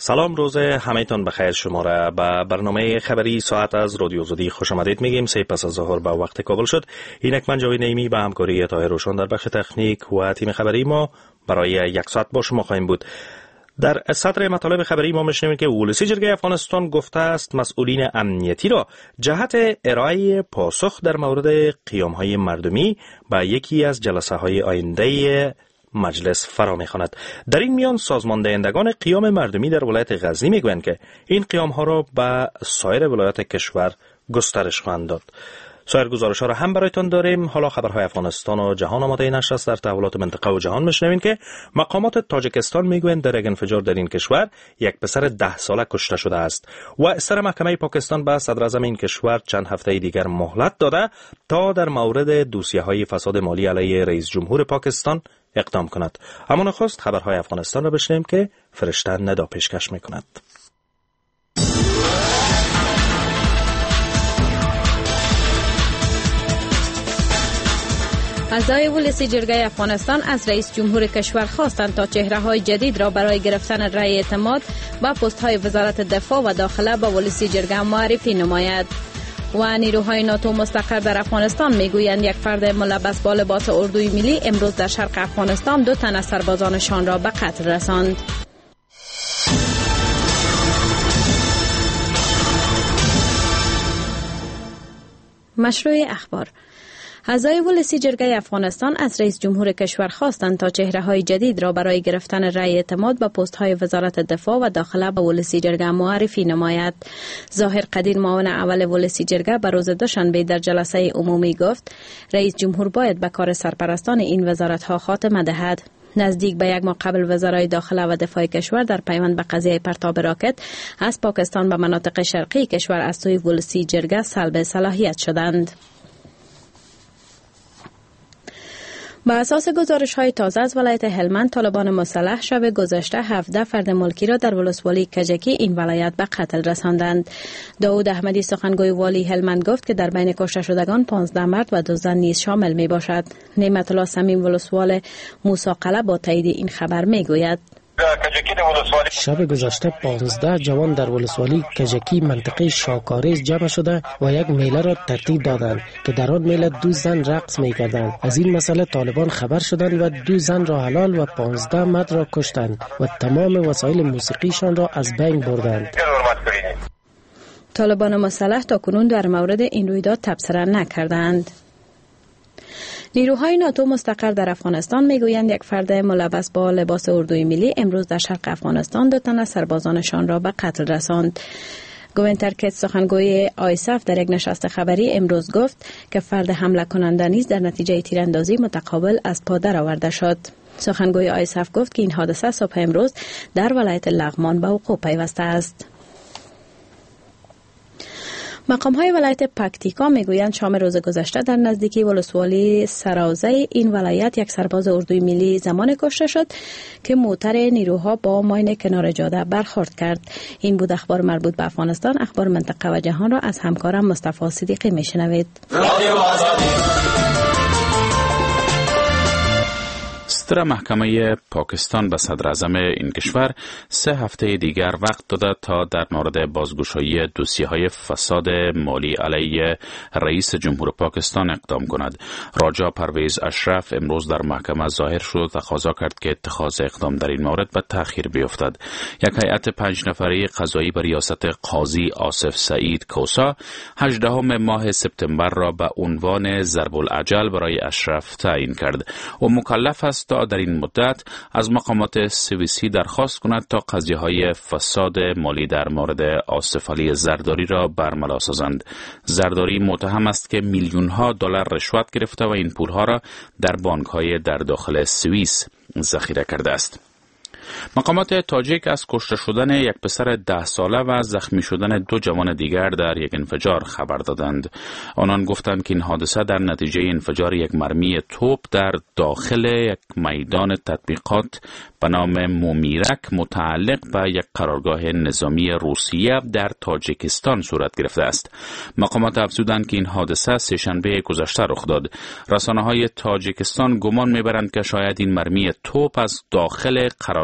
سلام، روز همه‌تان بخیر. شما را به برنامه خبری ساعت از رادیو آزادی خوش آمدید میگیم. 3 پس از ظهر به وقت کابل شد. اینک من جاوید نعیمی با همکاری طاهر روشن در بخش تکنیک و تیم خبری ما برای یک ساعت با شما خواهیم بود. در صدر مطالب خبری ما میشنوید که ولسی جرگه افغانستان گفته است مسئولین امنیتی را جهت ارائه پاسخ در مورد قیام‌های مردمی به یکی از جلسه‌های آینده مجلس فرا می‌خواند. در این میان سازمان دهندگان قیام مردمی در ولایت غزنی میگویند که این قیام‌ها را به سایر ولایات کشور گسترش خواهند داد. سایر گزارش‌ها را هم برایتان داریم. حالا خبرهای افغانستان و جهان آماده نشر است. در تحولات منطقه و جهان میشنویم که مقامات تاجیکستان میگویند در یک انفجار در این کشور یک پسر 10 ساله کشته شده است و سر محکمه پاکستان به صدر اعظم این کشور چند هفته دیگر مهلت داده تا در مورد دوسیه‌های فساد مالی علیه رئیس جمهور پاکستان اقدام کند. اما نخست خبرهای افغانستان را بشنویم که فرشته ندا پیشکش میکند. اعضای ولسی جرگه افغانستان از رئیس جمهور کشور خواستند تا چهره‌های جدید را برای گرفتن رأی اعتماد به پست‌های وزارت دفاع و داخله به ولسی جرگه معرفی نماید. و نیروهای ناتو مستقر در افغانستان میگویند یک فرد ملبس با لباس اردوی ملی امروز در شرق افغانستان 2 تن از سربازانشان را به قتل رساند. مشروع اخبار. اعضای ولسی جرگه افغانستان از رئیس جمهور کشور خواستند تا چهره‌های جدید را برای گرفتن رأی اعتماد به پست‌های وزارت دفاع و داخله به ولسی جرگه معرفی نماید. ظاهر قدیر معاون اول ولسی جرگه به روز دوشنبه در جلسه عمومی گفت رئیس جمهور باید به کار سرپرستان این وزارت‌ها خاتمه دهد. نزدیک به 1 ماه قبل وزرای داخله و دفاع کشور در پیوند به قضیه پرتاب راکت از پاکستان به مناطق شرقی کشور از سوی ولسی جرگه سلب صلاحیت شدند. با اساس گزارش‌های تازه از ولایت هلمند، طالبان مسلح شب گذشته 17 فرد ملکی را در ولسوالی کجکی این ولایت به قتل رساندند. داود احمدی سخنگوی والی هلمند گفت که در بین کشته شدگان 15 مرد و 2 زن نیز شامل می باشد. نعمت الله صمیم ولسوال موسی قلعه با تایید این خبر می گوید شب گذشته 15 جوان در ولسوالی کجکی منطقه شاکاریز جمع شده و یک میله را ترتیب دادند که در آن میله 2 زن رقص می‌کردند. از این مسئله طالبان خبر شدند و 2 زن را حلال و 15 مرد را کشتند و تمام وسایل موسیقیشان را از بین بردند. طالبان مسلح تا کنون در مورد این رویداد تبصره نکردند. نیروهای ناتو مستقر در افغانستان میگویند یک فرد ملبس با لباس اردوی ملی امروز در شرق افغانستان 2 تن از سربازانشان را به قتل رساند. گوینتر کت سخنگوی آیساف در یک نشست خبری امروز گفت که فرد حمله کننده نیز در نتیجه تیراندازی متقابل از پا درآورده شد. سخنگوی آیساف گفت که این حادثه صبح امروز در ولایت لغمان به وقوع پیوسته است. مقام‌های ولایت پکتیکا میگویند شام روز گذشته در نزدیکی ولسوالی سراوزه این ولایت یک سرباز اردوی ملی زمان کشته شد که موتر نیروها با ماین کنار جاده برخورد کرد. این بود اخبار مربوط به افغانستان. اخبار منطقه و جهان را از همکارم مصطفی صدیقی میشنوید. صدر محکمه پاکستان به صدر اعظم این کشور 3 هفته دیگر وقت داده تا در مورد بازگشایی دوسیه‌های فساد مالی علیه رئیس جمهور پاکستان اقدام کند. راجا پرویز اشرف امروز در محکمه ظاهر شد و تقاضا کرد که اتخاذ اقدام در این مورد به تأخیر بیفتد. یک هیئت 5 نفره قضایی به ریاست قاضی آصف سعید کوسا 18 ماه سپتامبر را به عنوان ضرب العجل برای اشرف تعیین کرد و مکلف است تا در این مدت از مقامات سوئیسی درخواست کند تا قضیه‌های فساد مالی در مورد آصف علی زرداری را برملا سازند. زرداری متهم است که میلیون‌ها دلار رشوت گرفته و این پول‌ها را در بانک‌های در داخل سوئیس ذخیره کرده است. مقامات تاجیک از کشته شدن یک پسر 10 ساله و زخمی شدن 2 جوان دیگر در یک انفجار خبر دادند. آنان گفتند که این حادثه در نتیجه انفجار یک مرمی توپ در داخل یک میدان تطبیقات به نام مومیرک متعلق به یک قرارگاه نظامی روسیه در تاجیکستان صورت گرفته است. مقامات افزودند که این حادثه سه‌شنبه گذشته رخ داد. رسانه‌های تاجیکستان گمان می‌برند که شاید این مرمی توپ از داخل قرارگاه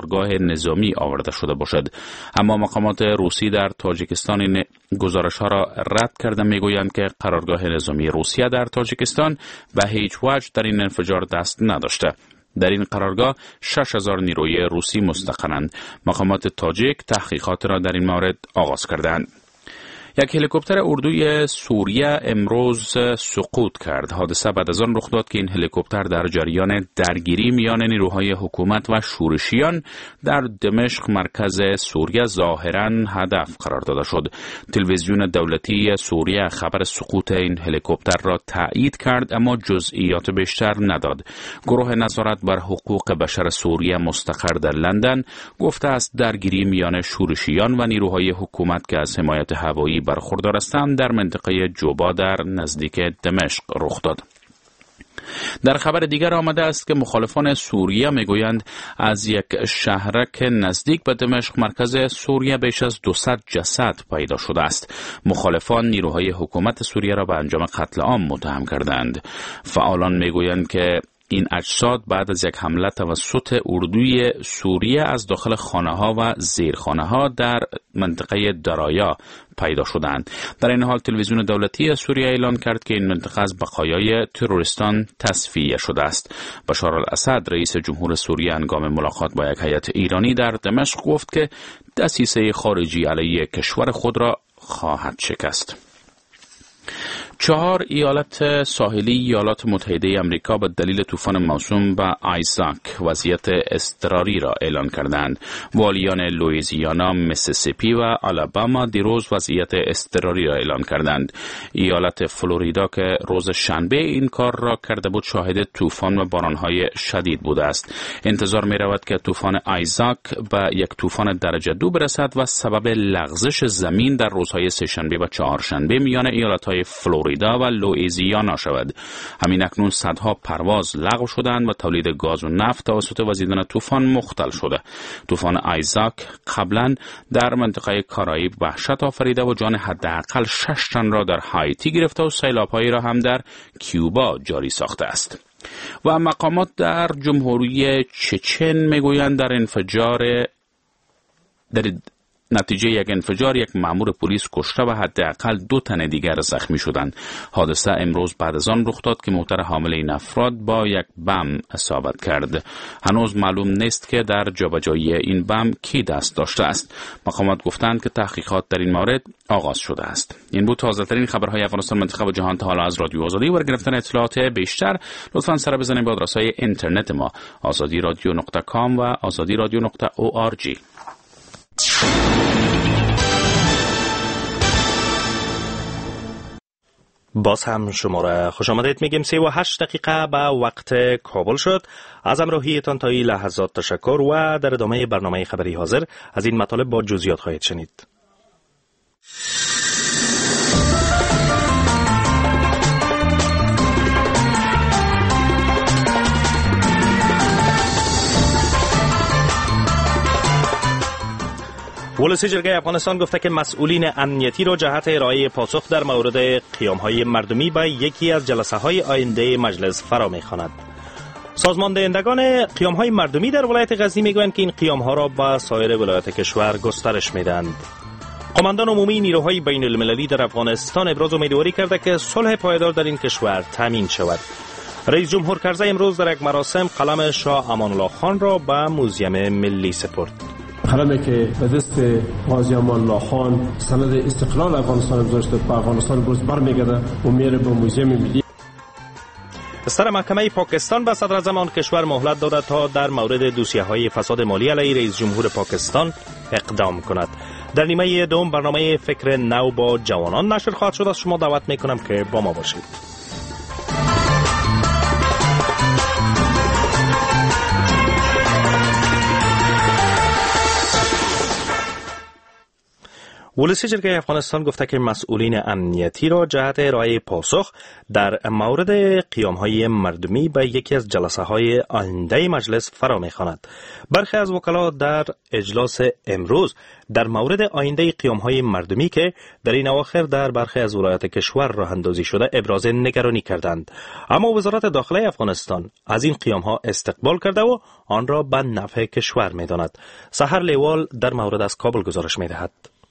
قرارگاه نظامی آورده شده باشد. اما مقامات روسی در تاجیکستان این گزارش ها را رد کرده، میگویند که قرارگاه نظامی روسیه در تاجیکستان به هیچ وجه در این انفجار دست نداشته. در این قرارگاه 6000 نیروی روسی مستقرند. مقامات تاجیک تحقیقات را در این مورد آغاز کردند. یک هلیکوپتر اردوی سوریه امروز سقوط کرد. حادثه بعد از آن رخ داد که این هلیکوپتر در جریان درگیری میان نیروهای حکومت و شورشیان در دمشق مرکز سوریه ظاهراً هدف قرار داده شد. تلویزیون دولتی سوریه خبر سقوط این هلیکوپتر را تایید کرد اما جزئیات بیشتر نداد. گروه نظارت بر حقوق بشر سوریه مستقر در لندن گفته است درگیری میان شورشیان و نیروهای حکومت که از حمایت هوایی برخوردار هستند در منطقه جوبا در نزدیک دمشق رخ داد. در خبر دیگر آمده است که مخالفان سوریه میگویند از یک شهرک نزدیک به دمشق مرکز سوریه بیش از 200 جسد پیدا شده است. مخالفان نیروهای حکومت سوریه را به انجام قتل عام متهم کردند. فعالان میگویند که این اجساد بعد از یک حمله توسط اردوی سوریه از داخل خانه‌ها و زیرخانه‌ها در منطقه درایا پیدا شدند. در این حال تلویزیون دولتی سوریه اعلان کرد که این منطقه از بقایای تروریستان تصفیه شده است. بشار الاسد رئیس جمهور سوریه هنگام ملاقات با یک هیئت ایرانی در دمشق گفت که دسیسه خارجی علیه کشور خود را خواهد شکست. 4 ایالت ساحلی ایالات متحده آمریکا به دلیل طوفان موسوم به آیزاک وضعیت اضطراری را اعلان کردند. والیان لوئیزیانا، میسیسیپی و آلاباما دیروز وضعیت اضطراری را اعلان کردند. ایالت فلوریدا که روز شنبه این کار را کرده بود شاهد طوفان و بارانهای شدید بوده است. انتظار می رود که طوفان آیزاک به یک طوفان درجه 2 برسد و سبب لغزش زمین در روزهای سه‌شنبه و چهارشنبه میان ایالت‌های فلوریدا و لوئیزیانا شود. همین اکنون صدها پرواز لغو شدند و تولید گاز و نفت توسط وزیدن طوفان مختل شده. طوفان آیزاک قبلا در منطقه کارائیب وحشت آفریده و جان حداقل 6 تن را در هایتی گرفته و سیلاب‌هایی را هم در کیوبا جاری ساخته است. و مقامات در جمهوری چچن میگویند در نتیجه یک انفجار یک مأمور پلیس کشته و حداقل 2 تن دیگر زخمی شدند. حادثه امروز بعد از آن رخ داد که موتر حامل این افراد با یک بم اصابت کرد. هنوز معلوم نیست که در جابجایی این بم کی دست داشته است. مقامات گفتند که تحقیقات در این مورد آغاز شده است. این بود تازه‌ترین خبرهای افغانستان، منطقه و جهان تا حالا از رادیو آزادی. برای گرفتن اطلاعات بیشتر لطفاً سر بزنید به آدرس‌های اینترنت ما azadiradio.com و azadiradio.org. باز هم شما را خوش آمدید میگیم. 38 دقیقه به وقت کابل شد. از همراهیتان تا این لحظات تشکر و در ادامه برنامه خبری حاضر از این مطالب با جزئیات خواهید شنید. ولسی جرگه افغانستان گفته که مسئولین امنیتی را جهت ارائه پاسخ در مورد قیام‌های مردمی به یکی از جلسه‌های آینده مجلس فرا می‌خواند. سازمان دهندگان قیام‌های مردمی در ولایت غزنی می‌گویند که این قیام‌ها را به سایر ولایات کشور گسترش می‌دهند. قماندان عمومی نیروهای بین المللی در افغانستان ابراز امیدواری کرده که صلح پایدار در این کشور تامین شود. رئیس جمهور کرزی امروز در یک مراسم قلم شاه امان الله خان را به موزیم ملی سپرد. قلمی که به دست غازی امان الله خان سند استقلال افغانستان گذاشته به افغانستان باز برمیگرده و میره به موزیم ملی. سر محکمه پاکستان به صدر اعظم کشور مهلت داده تا در مورد دوسیه‌های فساد مالی علیه رئیس جمهور پاکستان اقدام کند. در نیمه دوم برنامه فکر نو با جوانان نشر خواهد شد. از شما دعوت میکنم که با ما باشید. ولسی جرگه افغانستان گفته که مسئولین امنیتی را جهت ارائه پاسخ در مورد قیام‌های مردمی به یکی از جلسه‌های آینده مجلس فرا می‌خواند. برخی از وکلا در اجلاس امروز در مورد آینده قیام‌های مردمی که در این اواخر در برخی از ولایات کشور راه اندازی شده ابراز نگرانی کردند. اما وزارت داخله افغانستان از این قیام‌ها استقبال کرده و آن را به نفع کشور می‌داند. سحر لیوال در مورد از کابل گزارش می‌دهد.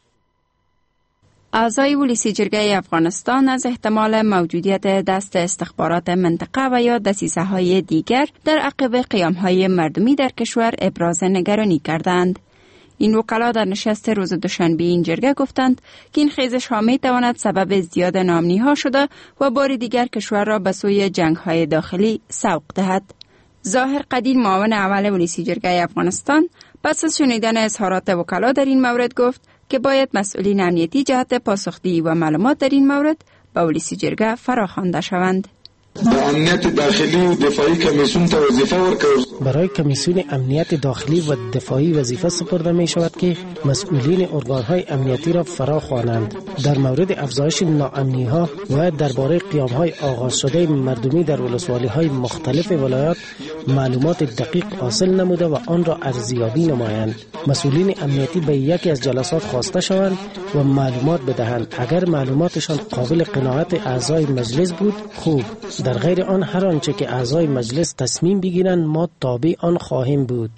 اعضای ولسی جرگه افغانستان از احتمال موجودیت دست استخبارات منطقه و یا دسیسه‌های دیگر در عقب قیام‌های مردمی در کشور ابراز نگرانی کردند. این وکلا در نشست روز دوشنبه این جرگه گفتند که این خیزش ها می تواند سبب زیاد ناامنی ها شده و بار دیگر کشور را به سوی جنگ های داخلی سوق دهد. ظاهر قدیر معاون اول ولسی جرگه افغانستان پس از شنیدن اظهارات وکلا در این مورد گفت که باید مسئولین امنیتی جهت پاسخدهی و معلومات در این مورد به ولسی جرگه فراخوانده شوند. امنیت داخلی و دفاعی کمیسیون ته وظیفه ورکړل. برای کمیسیون امنیت داخلی و دفاعی وظیفه سپرده می شود که مسئولین ارگان‌های امنیتی را فرا خوانند. در مورد افزایش ناامنی‌ها و درباره قیام‌های آغاز شده مردمی در ولسوالی‌های مختلف ولایات معلومات دقیق حاصل نموده و آن را ارزیابی نمایند. مسئولین امنیتی به یکی از جلسات خواسته شوند و معلومات بدهند. اگر معلوماتشان قابل قناعت اعضای مجلس بود خوب، در غیر آن هر آنچه که اعضای مجلس تصمیم بگیرند ما تابع آن خواهیم بود.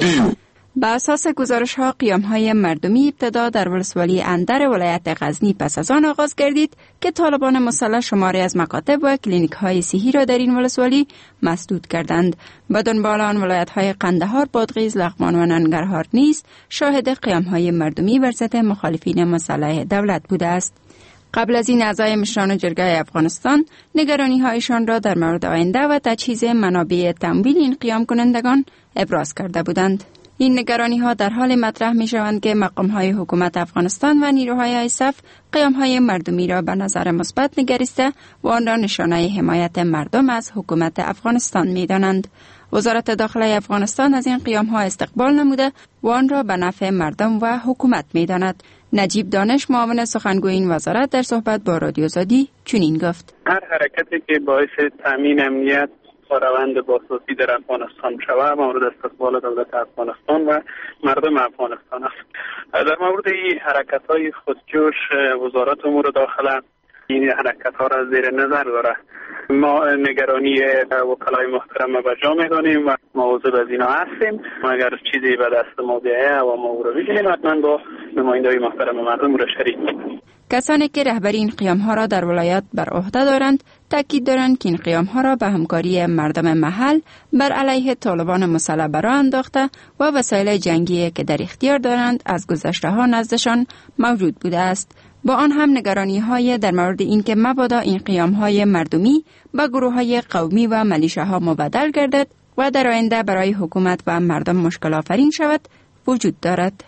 به اساس گزارش‌ها قیام‌های مردمی ابتدا در ولسوالی اندر ولایت غزنی پس از آن آغاز گردید که طالبان مسلح شماری از مکاتب و کلینیک‌های صحی را در این ولسوالی مسدود کردند. به دنبال آن ولایت‌های قندهار، بادغیس، لغمان و ننگرهار نیز شاهد قیام‌های مردمی بر ضد مخالفین مسلح دولت بوده است. قبل از این اعضای مشران جرگه افغانستان نگرانی‌هایشان را در مورد آینده و تجهیز منابع تمویل این قیام کنندگان ابراز کرده بودند. این نگرانی‌ها در حال مطرح می‌شوند که مقام‌های حکومت افغانستان و نیروهای ایساف قیام‌های مردمی را به نظر مثبت نگریسته و آن را نشانه حمایت مردم از حکومت افغانستان می‌دانند. وزارت داخله افغانستان از این قیام‌ها استقبال نموده و آن را به نفع مردم و حکومت می‌داند. نجیب دانش معاون سخنگوی این وزارت در صحبت با رادیو آزادی چنین گفت: هر حرکتی که باعث تامین امنیت و روند بازسازی در افغانستان شود مورد استقبال دولت افغانستان و مردم افغانستان است. در مورد این حرکت‌های خودجوش وزارت امور داخله این حرکت‌ها را زیر نظر داره. ما نگرانی وکلای محترم به جا می‌دانیم و مواظب از اینا هستیم. اگر چیزی به دست ما بیاید و ما او را ببینیم حتما با نماینده‌های محترم مردم او را شریک می‌کنیم. کسانی که رهبری این قیام‌ها را در ولایت بر عهده دارند تاکید دارند که این قیام‌ها را به همکاری مردم محل بر علیه طالبان مسلح برآ انداخته و وسایل جنگی که در اختیار دارند از گذشته‌ها نزدشان موجود بوده است. با آن هم نگرانی‌های در مورد اینکه مبادا این قیام‌های مردمی به گروه‌های قومی و ملیشه‌ها مبدل گردد و در آینده برای حکومت و مردم مشکل آفرین شود وجود دارد.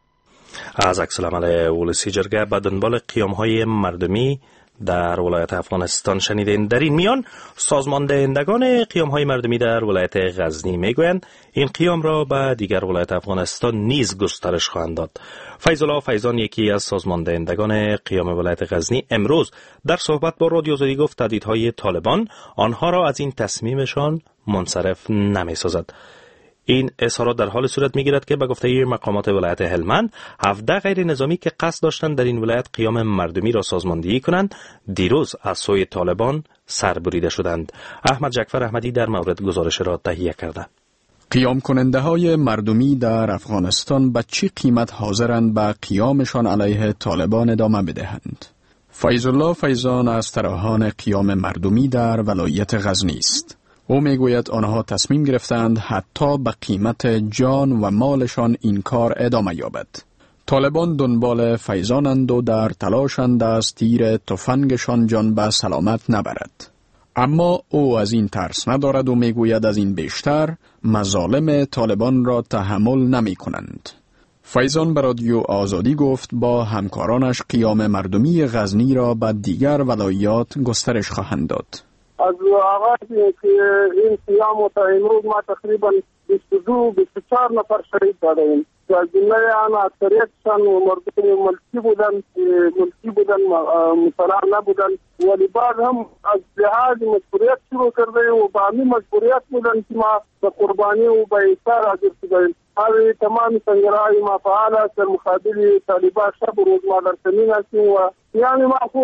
از عکس العمل ولسی جرگه به دنبال قیام‌های مردمی در ولایت افغانستان شنیدین. در این میان سازمان دهندگان قیام‌های مردمی در ولایت غزنی میگویند این قیام را به دیگر ولایت افغانستان نیز گسترش خواهند داد. فیض الله فیضان یکی از سازمان دهندگان قیام ولایت غزنی امروز در صحبت با رادیو آزادی گفت تهدیدهای طالبان آنها را از این تصمیمشان منصرف نمی‌سازد. این اظهارات در حال صورت می‌گیرد که به گفته مقامات ولایت هلمند 17 غیر نظامی که قصد داشتند در این ولایت قیام مردمی را سازماندهی کنند دیروز از سوی طالبان سربریده شدند. احمد جعفر احمدی در مورد گزارش را تهیه کرده. قیام کننده های مردمی در افغانستان به چه قیمت حاضرند به قیامشان علیه طالبان ادامه بدهند؟ فیض الله فیضان از طراحان قیام مردمی در ولایت غزنی است. او میگوید آنها تصمیم گرفتند حتی به قیمت جان و مالشان این کار ادامه یابد. طالبان دنبال فیضانند و در تلاشند از تیر تفنگشان جان به سلامت نبرد. اما او از این ترس ندارد و میگوید از این بیشتر مظالم طالبان را تحمل نمی کنند. فیضان به رادیو آزادی گفت با همکارانش قیام مردمی غزنی را به دیگر ولایات گسترش خواهند داد. از آغاز که این قیام تا امروز ما تقریبا 22-24 نفر شهید دادیم. که از جمله آن اکثریتشان مردم ملکی بودن مسلح نبودن، ولی بعد هم از لحاظ مجبوریت شروع کرده و با همین مجبوریت بودن که ما به قربانی و به ایثار حاضر شدیم. هذه تمام سنگرهای ما فعال در مقابل طالبان شب و روز ما در زمین هستیم و یعنی ما خو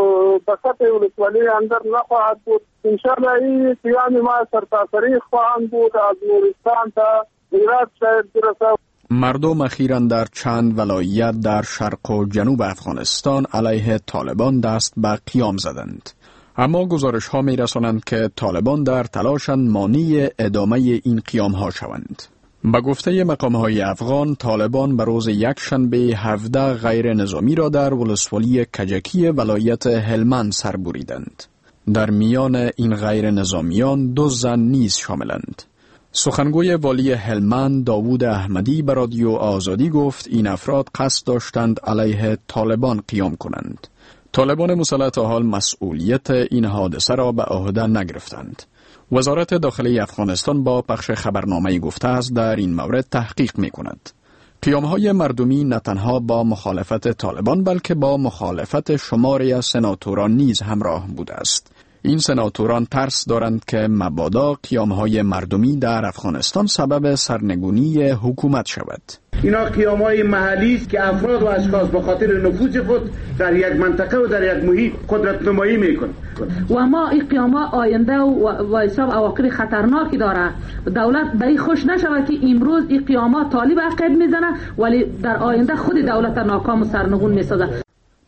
بسط ولسوالی اندر نخواهد بود. انشاءالله این قیام ما سرتاسری خواهند بود از نورستان تا هرات شاید برسه. مردم اخیراً در چند ولایت در شرق و جنوب افغانستان علیه طالبان دست به قیام زدند. اما گزارش ها می رسانند که طالبان در تلاشند مانع ادامه این قیام ها شوند. به گفته مقام های افغان، طالبان به روز یکشنبه 17 غیر نظامی را در ولسوالی کجکی ولایت هلمند سر بریدند. در میان این غیر نظامیان 2 زن نیز شاملند. سخنگوی والی هلمند داوود احمدی به رادیو آزادی گفت این افراد قصد داشتند علیه طالبان قیام کنند. طالبان مسلح تا حال مسئولیت این حادثه را به عهده نگرفتند. وزارت داخلی افغانستان با پخش خبرنامه‌ای گفته است در این مورد تحقیق می‌کند. قیام‌های مردمی نه تنها با مخالفت طالبان بلکه با مخالفت شماری از سناتوران نیز همراه بوده است. این سناتوران ترس دارند که مبادا قیام‌های مردمی در افغانستان سبب سرنگونی حکومت شود. اینا قیام‌های محلی است که افراد و اشخاص به خاطر نفوذ خود در یک منطقه و در یک محیط قدرت نمایی میکنند و ما این قیام‌ها آینده و حساب عواقب خطرناکی داره. دولت به این خوش نشود که امروز این قیام‌ها طالب عقب میزنه ولی در آینده خود دولت ناکام و سرنگون میسازه.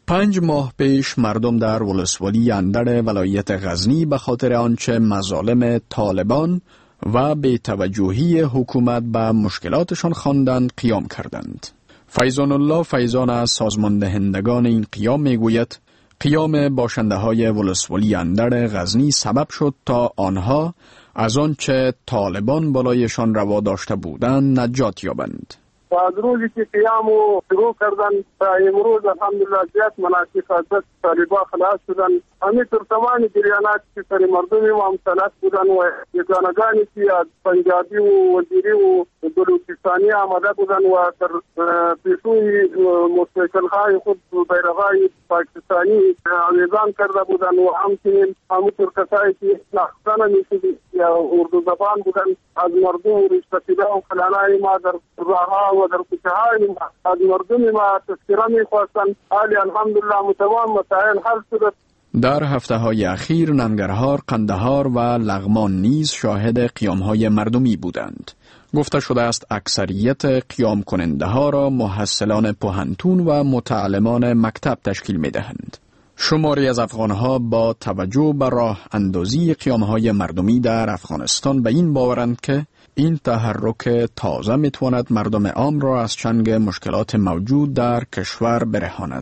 5 ماه پیش مردم در ولسوالی اندر ولایت غزنی به خاطر آنچه مظالم طالبان و بی‌توجهی حکومت به مشکلاتشان خواندند قیام کردند. فیضان الله فیضان از سازمان دهندگان این قیام میگوید قیام باشنده های ولسوالی اندر غزنی سبب شد تا آنها از آنچه طالبان بالایشان روا داشته بودند نجات یابند. از روزی که قیام شروع کردن تا امروز الحمدلله زیاد مناسک از طالبان خلاص شدن. همینطور تمام جریانات که سر مردمی و مسلط بودن و یگانگانی که از پنجابی و وزیری و بلوچستانی آمده بودن و در پیشوی موسیقلهای خود بیرغهای پاکستانی آویزان کرده بودن و همچنین همینطور کسایی که نخستانه میشد یا اردو زبان بودن از مردم و رشتفیده و فلانای ما در راها و در کوچه‌های ما از مردم ما تذکره میخواستن. حالی الحمدلله متمام مسائل حل شد. در هفته‌های اخیر ننگرهار، قندهار و لغمان نیز شاهد قیام‌های مردمی بودند. گفته شده است اکثریت قیام کننده ها را محصلان پوهنتون و متعلمان مکتب تشکیل می‌دهند. شماری از افغان‌ها با توجه به راه اندازی قیام‌های مردمی در افغانستان به این باورند که این تحرک تازه می‌تواند مردم عام را از چنگ مشکلات موجود در کشور برهاند.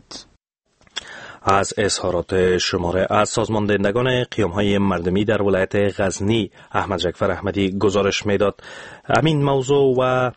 از اظهارات شماره از سازمان دهندگان قیام‌های مردمی در ولایت غزنی احمد جعفر احمدی گزارش میداد. همین موضوع و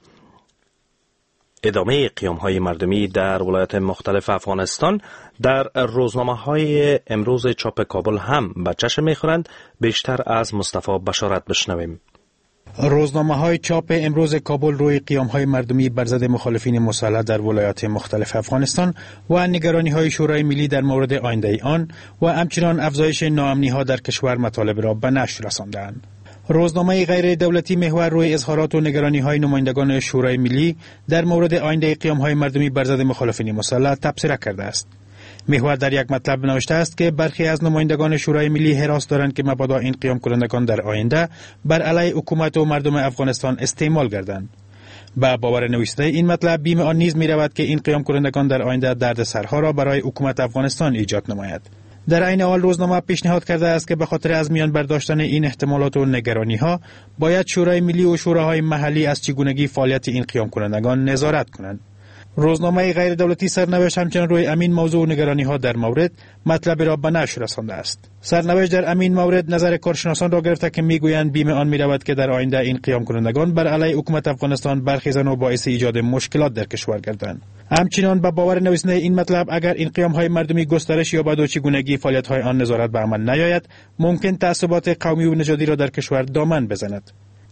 ادامه قیام‌های مردمی در ولایات مختلف افغانستان در روزنامه‌های امروز چاپ کابل هم به چشم می‌خورند. بیشتر از مصطفی بشارت بشنویم. روزنامه‌های چاپ امروز کابل روی قیام‌های مردمی بر ضد مخالفین مسلح در ولایات مختلف افغانستان و نگرانی‌های شورای ملی در مورد آینده آن و همچنین افزایش ناامنی‌ها در کشور مطالب را به نشر رساندند. روزنامه غیر دولتی محور روی اظهارات و نگرانی‌های نمایندگان شورای ملی در مورد آینده قیام‌های مردمی بر ضد مخالفین مسلح تبصره کرده است. محور در یک مطلب نوشته است که برخی از نمایندگان شورای ملی حراس دارند که مبادا این قیام کنندگان در آینده بر علیه حکومت و مردم افغانستان استعمال گردند. با باور نویسنده این مطلب بیم آن نیز می رود که این قیام کنندگان در آینده دردسرها را برای حکومت افغانستان ایجاد نماید. در عین حال روزنامه پیشنهاد کرده است که به خاطر از میان برداشتن این احتمالات و نگرانی‌ها باید شورای ملی و شوراهای محلی از چگونگی فعالیت این قیام کنندگان نظارت کنند. روزنامه غیر دولتی سرنوشت همچنان روی امین موضوع و نگرانی‌ها در مورد مطلب را به نشر رسانده است. سرنوشت در امین مورد نظر کارشناسان را گرفته که میگویند بیم آن میرود که در آینده این قیام کنندگان بر علیه حکومت افغانستان برخیزند و باعث ایجاد مشکلات در کشور گردند. همچنین با باور نویسنده این مطلب اگر این قیام‌های مردمی گسترش یابد و چگونگی فعالیت‌های آن نظارت به عمل نیاید، ممکن تعصبات قومی و نژادی را در کشور دامن بزند.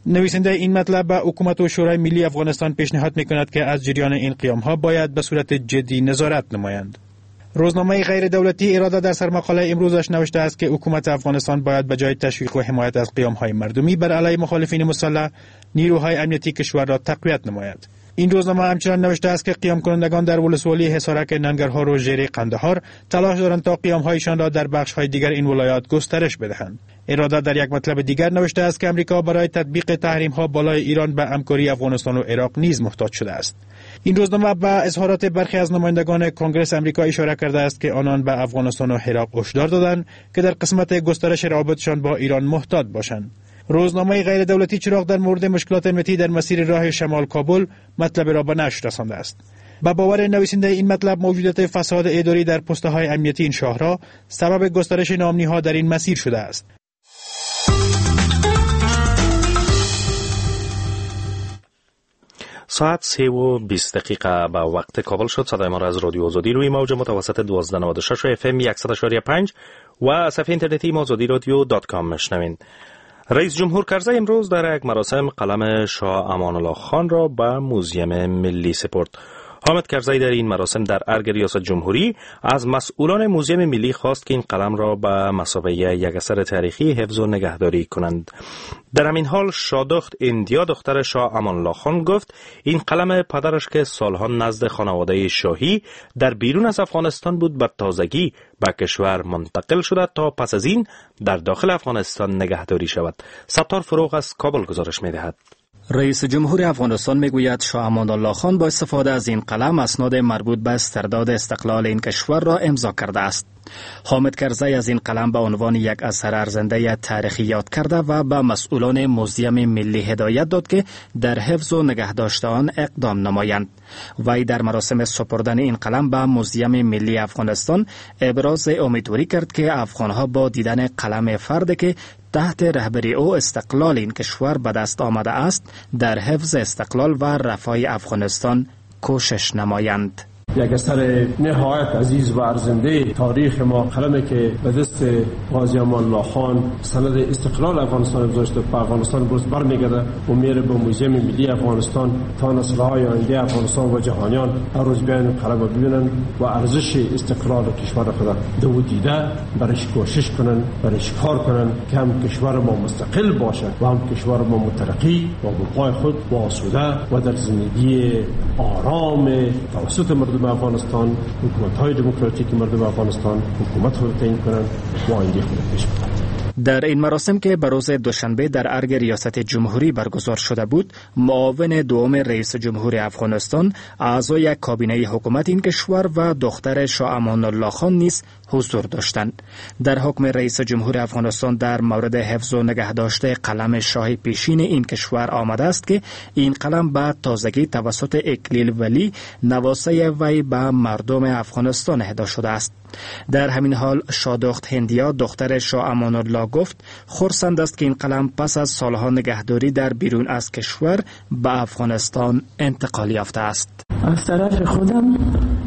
نویسنده این مطلب به حکومت و شورای ملی افغانستان پیشنهاد می‌کند که از جریان این قیام‌ها باید به صورت جدی نظارت نمایند. روزنامه غیر دولتی اراده در سرمقاله امروزش نوشته است که حکومت افغانستان باید به جای تشویق و حمایت از قیام‌های مردمی بر علیه مخالفین مسلح، نیروهای امنیتی کشور را تقویت نماید. این روزنامه همچنین نوشته است که قیام کنندگان در ولسوالی حصارک ننگرهار و ژیری قندهار تلاش دارند تا قیام‌هایشان را در بخش‌های دیگر این ولایات گسترش بدهند. اراده در یک مطلب دیگر نوشته است که امریکا برای تطبیق تحریم‌ها بالای ایران به همکاری افغانستان و عراق نیز محتاج شده است. این روزنامه به اظهارات برخی از نمایندگان کنگره امریکا اشاره کرده است که آنان به افغانستان و عراق هشدار دادند که در قسمت گسترش روابطشان با ایران محتاط باشند. روزنامه غیر دولتی چراغ در مورد مشکلات امنیتی در مسیر راه شمال کابل مطلب را به نشر رسانده است. با باور نویسنده این مطلب موجودیت فساد اداری در پست‌های امنیتی این شهرها سبب گسترش ناامنی‌ها در این مسیر شده است. ساعت 3:20 به وقت کابل شد. صدای ما را از رادیو آزادی روی موج متوسط 1296 و FM 100.5 و صفحه اینترنتی azadirodio.com میشنوین. رئیس جمهور کرزی امروز در یک مراسم قلم شاه امان الله خان را به موزیم ملی سپرد. حامد کرزی در این مراسم در ارگ ریاست جمهوری از مسئولان موزیم ملی خواست که این قلم را به مثابه یک اثر تاریخی حفظ و نگهداری کنند. در همین حال شادخت اندیا دختر شاه امان الله خان گفت این قلم پدرش که سالها نزد خانواده شاهی در بیرون از افغانستان بود به تازگی به کشور منتقل شده تا پس از این در داخل افغانستان نگهداری شود. ستار فروغ از کابل گزارش می‌دهد. رئیس جمهور افغانستان میگوید شاه امان الله خان با استفاده از این قلم اسناد مربوط به استرداد استقلال این کشور را امضا کرده است. حامد کرزی از این قلم به عنوان یک اثر ارزنده تاریخی یاد کرده و به مسئولان موزیم ملی هدایت داد که در حفظ و نگهداشت آن اقدام نمایند. وی در مراسم سپردن این قلم به موزیم ملی افغانستان ابراز امیدواری کرد که افغانها با دیدن قلم فردی که تحت رهبری او استقلال این کشور به دست آمده است در حفظ استقلال و رفاه افغانستان کوشش نمایند. یک اثر نهایت عزیز و ارزنده تاریخ ما، قلمی که به دست غازی امان الله خان سند استقلال افغانستان گذاشته به افغانستان روز برمیگرده و میره به موزیم ملی افغانستان تا نسل‌های آینده افغانستان و جهانیان هر روز بیان قلم رو ببینن و ارزش استقلال کشور خود دو دیده برش کوشش کنن، برش کار کنن که هم کشور ما مستقل باشه و هم کشور ما مترقی و به پای خود و آسوده و در زندگی آرام توسط مردم افغانستان، حکومت‌های دموکراتیک مردم افغانستان حکومت خود تعیین کنند و آینده خود پیش ببرند. در این مراسم که به روز دوشنبه در ارگ ریاست جمهوری برگزار شده بود، معاون دوم رئیس جمهور افغانستان، اعضای کابینه حکومت این کشور و دختر شاه امان الله خان نیز حضور داشتند. در حکم رئیس جمهور افغانستان در مورد حفظ و نگهداشت قلم شاه پیشین این کشور آمده است که این قلم به تازگی توسط اکلیل ولی نواسه وی به مردم افغانستان اهدا شده است. در همین حال شادخت هندیا دختر شاه امان الله گفت خرسند است که این قلم پس از سالها نگهداری در بیرون از کشور به افغانستان انتقال یافته است. از طرف خودم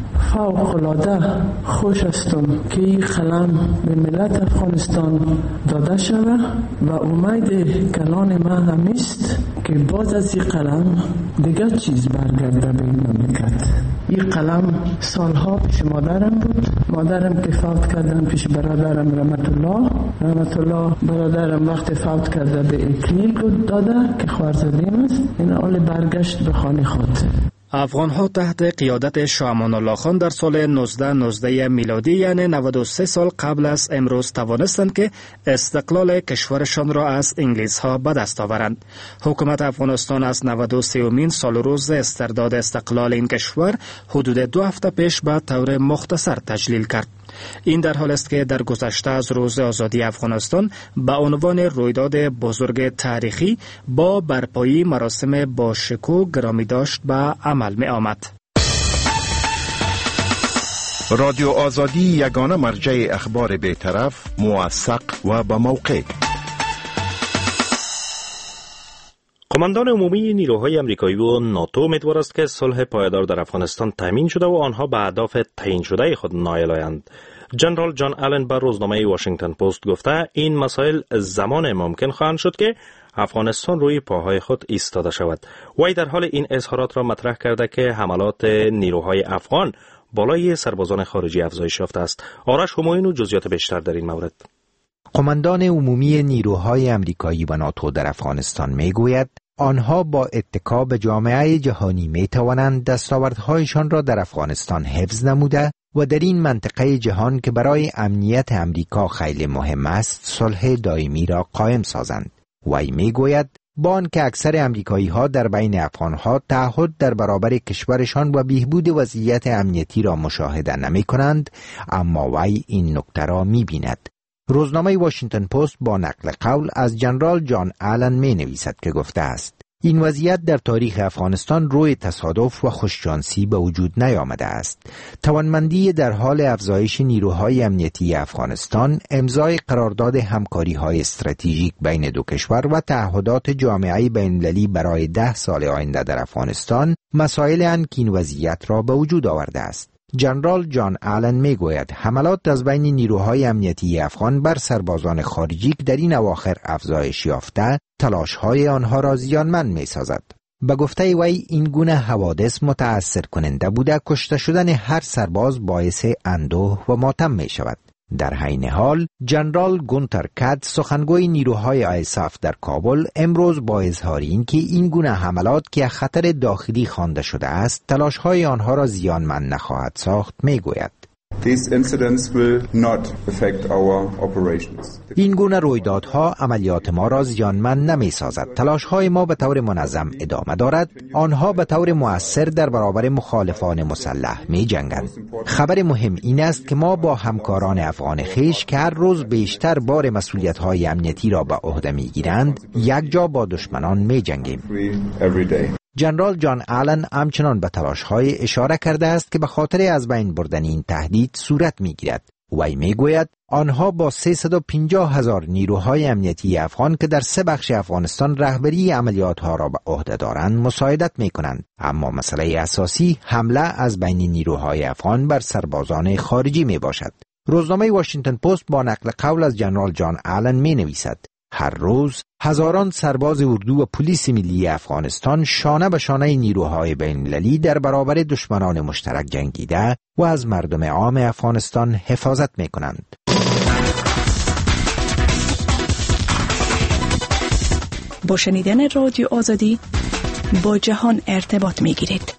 فوق‌العاده خوش هستم که این قلم به ملت افغانستان داده شود و امید کلان من همیست که باز از این قلم دیگر چیز برگرده به این مملکت. این قلم سالها پیش مادرم بود، مادرم که فوت کردن پیش برادرم رحمت الله برادرم وقت فوت کرده به اکلیل داده که خوارزادیم است. این حال برگشت به خانه خود. افغان‌ها تحت قیادت شاه امان الله خان در سال 1919 میلادی یعنی 93 سال قبل از امروز توانستند که استقلال کشورشان را از انگلیس‌ها به دست آورند. حکومت افغانستان از 93مین سال روز استرداد استقلال این کشور حدود 2 هفته پیش به طور مختصر تجلیل کرد. این در حال است که در گذشته از روز آزادی افغانستان به عنوان رویداد بزرگ تاریخی با برپایی مراسم با شکوه گرامی داشت به عمل می آمد. رادیو آزادی یگانه مرجع اخبار بی‌طرف، موثق و با موقع. قماندان عمومی نیروهای آمریکایی و ناتو امیدوار است که صلح پایدار در افغانستان تامین شده و آنها به اهداف تعیین شده خود نائل آیند. جنرال جان آلن به روزنامه واشنگتن پست گفته این مسائل زمان ممکن خواهند شد که افغانستان روی پاهای خود ایستاده شود. وی در حال این اظهارات را مطرح کرده که حملات نیروهای افغان بالای سربازان خارجی افزایش یافته است. آرش همایون جزئیات بیشتر در این مورد. قماندان عمومی نیروهای امریکایی و ناتو در افغانستان میگوید آنها با اتکا به جامعه جهانی می توانند دستاوردهایشان را در افغانستان حفظ نموده و در این منطقه جهان که برای امنیت امریکا خیلی مهم است صلح دائمی را قائم سازند. وی می گوید با آنکه اکثر امریکایی ها در بین افغانها تعهد در برابر کشورشان و بهبود وضعیت امنیتی را مشاهده نمی کنند، اما وی این نکته را می بیند. روزنامه واشنگتن پست با نقل قول از جنرال جان آلن می نویسد که گفته است این وضعیت در تاریخ افغانستان روی تصادف و خوششانسی به وجود نیامده است. توانمندی در حال افزایش نیروهای امنیتی افغانستان، امضای قرارداد همکاری‌های استراتژیک بین دو کشور و تعهدات جامعه بین‌المللی برای 10 سال آینده در افغانستان مسائل اند که این وضعیت را به وجود آورده است. جنرال جان آلن میگوید حملات از بین نیروهای امنیتی افغان بر سربازان خارجی در این اواخر افزایش یافته تلاش‌های آنها را زیانمند می‌سازد. به گفته وی این گونه حوادث متأثر کننده بوده کشته شدن هر سرباز باعث اندوه و ماتم می‌شود. در حین حال جنرال گونتر کد سخنگوی نیروهای آیساف در کابل امروز با اظهار اینکه این گونه حملات که خطر داخلی خوانده شده است تلاش‌های آنها را زیانمند نخواهد ساخت میگوید این گونه رویدادها عملیات ما را زیانمند نمی‌سازد. تلاش‌های ما به طور منظم ادامه دارد. آنها به طور مؤثر در برابر مخالفان مسلح می‌جنگند. خبر مهم این است که ما با همکاران افغان خویش که هر روز بیشتر بار مسئولیت‌های امنیتی را به عهده می‌گیرند یک جا با دشمنان می‌جنگیم. جنرال جان آلن همچنان به تلاش‌های اشاره کرده است که به خاطر از بین بردن این تهدید صورت می‌گیرد. وی میگوید آنها با 350,000 نیروهای امنیتی افغان که در 3 بخش افغانستان رهبری عملیات‌ها را به عهده دارند مساعدت می‌کنند، اما مسئله اساسی حمله از بین نیروهای افغان بر سربازان خارجی میباشد. روزنامه واشنگتن پست با نقل قول از جنرال جان آلن می‌نویسد هر روز هزاران سرباز اردو و پلیس ملی افغانستان شانه به شانه نیروهای بین‌المللی در برابر دشمنان مشترک جنگیده و از مردم عام افغانستان حفاظت می‌کنند. با شنیدن رادیو آزادی با جهان ارتباط می‌گیرید.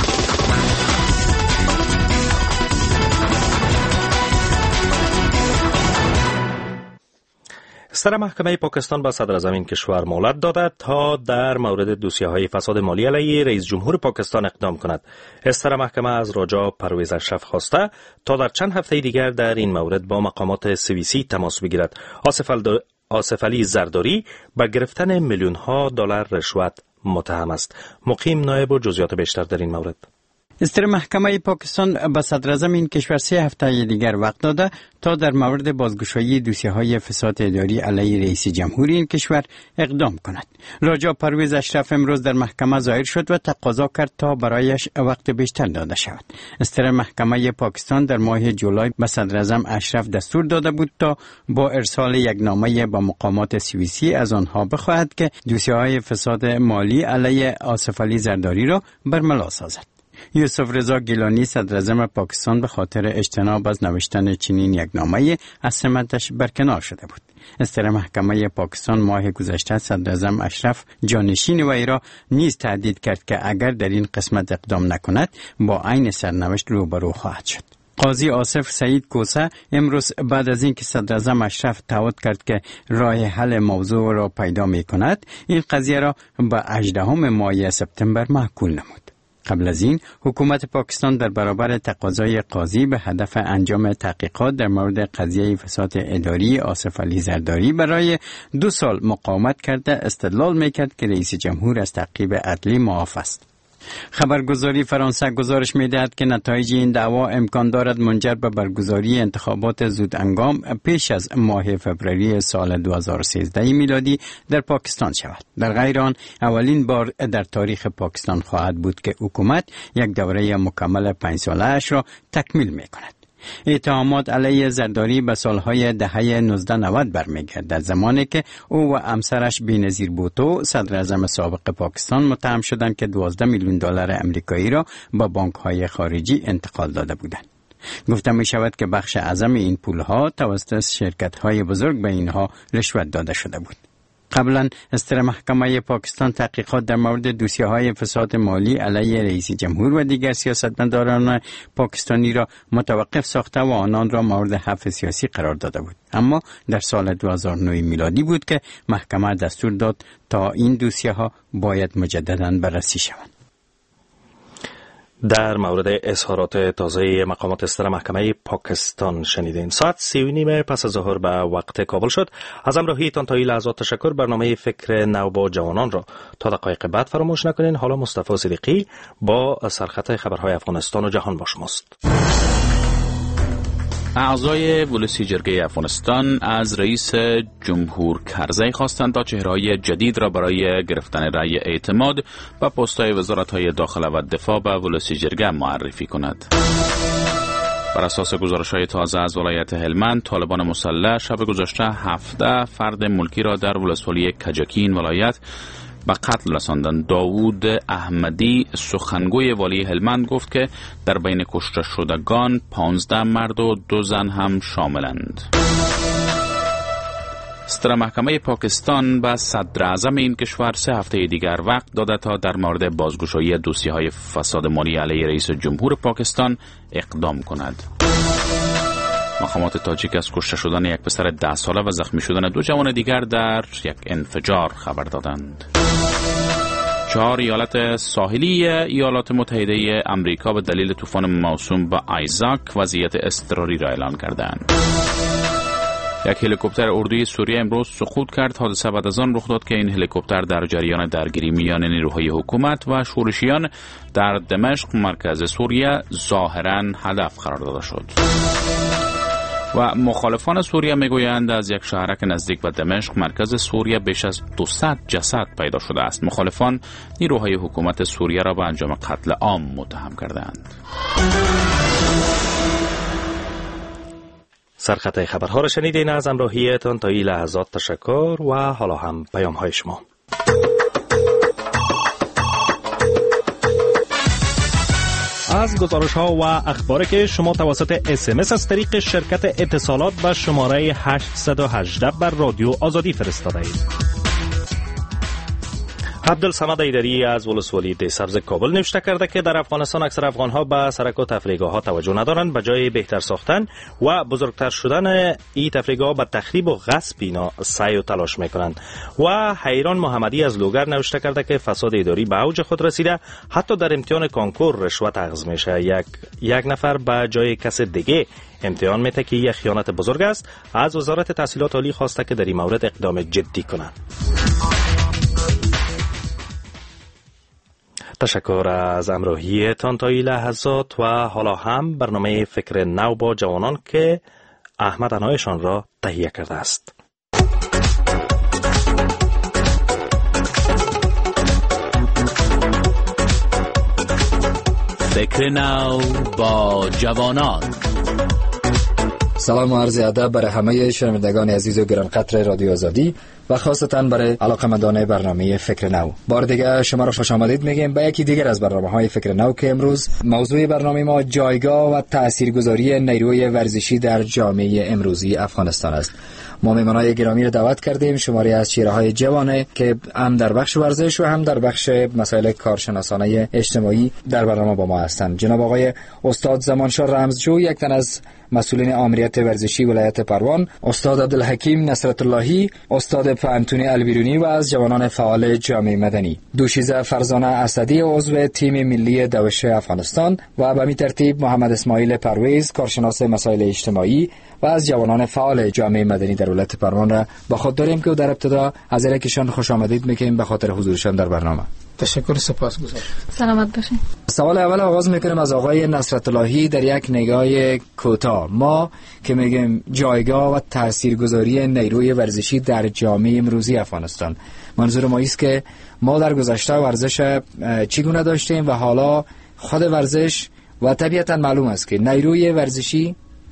سر محکمه پاکستان به صدراعظم این کشور مهلت داده تا در مورد دوسیه‌های فساد مالی علیه رئیس جمهور پاکستان اقدام کند. سر محکمه از راجا پرویز اشرف خواسته تا در چند هفته دیگر در این مورد با مقامات سوئیسی تماس بگیرد. آصف علی زرداری به گرفتن میلیون‌ها دلار رشوت متهم است. مقیم نایب و جزئیات بیشتر در این مورد. استر محکمه پاکستان به صدراعظم این کشور 3 هفته دیگر وقت داده تا در مورد بازگشایی دوسیه‌های فساد اداری علیه رئیس جمهوری این کشور اقدام کند. راجا پرویز اشرف امروز در محکمه ظاهر شد و تقاضا کرد تا برایش وقت بیشتر داده شود. استر محکمه پاکستان در ماه جولای به صدراعظم اشرف دستور داده بود تا با ارسال یک نامه به مقامات سوئیسی از آنها بخواهد که دوسیه‌های فساد مالی علیه آصف علی زرداری را برملا سازد. یوسف رضا گیلانی صدراعظم پاکستان به خاطر اجتناب از نوشتن چنین یک نامه از سمتش برکنار شده بود. استر محکمه پاکستان ماه گذشته صدراعظم اشرف جانشین وی را نیز تهدید کرد که اگر در این قسمت اقدام نکند با عین سرنوشت روبرو خواهد شد. قاضی آصف سعید کوسه امروز بعد از اینکه صدراعظم اشرف تعهد کرد که راه حل موضوع را پیدا می کند این قضیه را به 18 ماه سپتامبر معقول نمود. قبل از این حکومت پاکستان در برابر تقاضای قاضی به هدف انجام تحقیقات در مورد قضیه فساد اداری آصف علی زرداری برای 2 سال مقاومت کرده استدلال میکرد که رئیس جمهور از تعقیب عدلی معاف است. خبرگزاری فرانسه گزارش می‌دهد که نتایج این دعوا امکان دارد منجر به برگزاری انتخابات زودهنگام پیش از ماه فوریه سال 2013 میلادی در پاکستان شود. در غیر آن اولین بار در تاریخ پاکستان خواهد بود که حکومت یک دوره مکمل 5 ساله اش را تکمیل می‌کند. اتهامات علیه زرداری به سالهای دهه 1990 برمیگردد، زمانی که او و همسرش بینظیر بوتو صدر اعظم سابق پاکستان متهم شدند که 12 میلیون دلار امریکایی را به بانک‌های خارجی انتقال داده بودند. گفته می شود که بخش اعظم این پولها توسط شرکت‌های بزرگ به اینها رشوت داده شده بود. قبلا استر محکمه پاکستان تحقیقات در مورد دوسیه‌های فساد مالی علیه رئیس جمهور و دیگر سیاستمداران پاکستانی را متوقف ساخته و آنان را مورد حبس سیاسی قرار داده بود. اما در سال 2009 میلادی بود که محکمه دستور داد تا این دوسیه‌ها باید مجدداً بررسی شوند. در مورد اظهارات تازه مقامات استر محکمه پاکستان شنیدین. ساعت 3:30 پس از ظهر به وقت کابل شد. از همراهیتان تا این لحظات تشکر. برنامه فکر نو با جوانان را تا دقایق بعد فراموش نکنین. حالا مصطفی صدیقی با سرخط خبرهای افغانستان و جهان با شماست. اعضای ولسی جرگه افغانستان از رئیس جمهور کرزی خواستند تا چهره‌های جدید را برای گرفتن رأی اعتماد و پست‌های وزارت‌های داخله و دفاع به ولسی جرگه معرفی کند. بر اساس گزارش‌های تازه از ولایت هلمند، طالبان مسلح شب گذشته 17 فرد ملکی را در ولسوالی کجکی این ولایت به قتل رساندند. داوود احمدی سخنگوی والی هلمند گفت که در بین کشته شدگان 15 مرد و 2 زن هم شاملند. استر محکمه پاکستان به صدر اعظم این کشور 3 هفته دیگر وقت داده تا در مورد بازگشایی دوسیه‌های فساد مالی علیه رئیس جمهور پاکستان اقدام کند. مقامات تاجیک از کشته شدن یک پسر 10 ساله و زخمی شدن 2 جوان دیگر در یک انفجار خبر دادند. 4 ایالت ساحلی ایالات متحده امریکا به دلیل طوفان موسوم به آیزاک وضعیت اضطراری را اعلان کردند. یک هلیکوپتر اردوی سوریه امروز سقوط کرد. حادثه بعد از آن رخ داد که این هلیکوپتر در جریان درگیری میان نیروهای حکومت و شورشیان در دمشق مرکز سوریه ظاهراً هدف قرار داده شد. و مخالفان سوریه میگویند از یک شهرک نزدیک به دمشق مرکز سوریه بیش از 200 جسد پیدا شده است. مخالفان نیروهای حکومت سوریه را به انجام قتل عام متهم کردند. سرخط خبرها را شنیدین. از همراهیتان تا این لحظات تشکر و حالا هم پیام های شما. از گزارش ها و اخباری که شما توسط SMS از طریق شرکت اتصالات به شماره 818 بر رادیو آزادی فرستاده اید. عبدالصمد ایدری از ولسوالی ده سبز کابل نوشته کرده که در افغانستان اکثر افغان‌ها به سرک و تفریحگاه‌ها توجه ندارند. به جای بهتر ساختن و بزرگتر شدن این تفریحگاه‌ها به تخریب و غصب اینا سعی و تلاش میکنند. و حیران محمدی از لوگر نوشته کرده که فساد اداری به اوج خود رسیده. حتی در امتحان کنکور رشوت اخذ میشه. یک نفر به جای کس دیگه امتحان میده که یک خیانت بزرگ است. از وزارت تحصیلات عالی خواسته که در این مورد اقدام جدی کنند. تشکر از همراهیتان تا این لحظات و حالا هم برنامه فکر نو با جوانان که احمد انایشان را تهیه کرده است. فکر نو با جوانان. سلام و عرض ادب برای همه شنوندگان عزیز و گرانقدر رادیو آزادی و خاصتاً برای علاقه‌مندان برنامه فکر نو. بار دیگه شما را خوش آمدید میگیم به یکی دیگر از برنامه‌های فکر نو که امروز موضوع برنامه ما جایگاه و تاثیرگذاری نیروی ورزشی در جامعه امروزی افغانستان است. ما مهمانای گرامی را دعوت کردیم، شماری از چهره‌های جوانه که هم در بخش ورزش و هم در بخش مسائل کارشناسانه اجتماعی در برنامه با ما هستند. جناب آقای استاد زمانشاه رمزجو، یک تن از مسئولین آمریت ورزشی ولایت پروان، استاد عبدالحکیم نصرت اللهی، استاد پانتونی البیرونی و از جوانان فعال جامعه مدنی، دوشیزه فرزانه اسدی عضو تیم ملی دوش افغانستان و به همین ترتیب محمد اسماعیل پرویز کارشناس مسائل اجتماعی و از جوانان فعال جامعه مدنی در ولایت پروان را با خود داریم که در ابتدا از ایشان خوش آمدید میگیم به خاطر حضورشان در برنامه. تشکر، سپاسگزارم. سلامت باشین. سوال اول آغاز میکنیم از آقای نصرت اللهی در یک نگاه کوتاه. ما که میگیم جایگاه و تاثیرگذاری نیروی ورزشی در جامعه امروزی افغانستان، منظور ما است که ما در گذشته ورزش چگونه داشتیم و حالا خود ورزش و طبیعتا معلوم است که نیروی ورزشی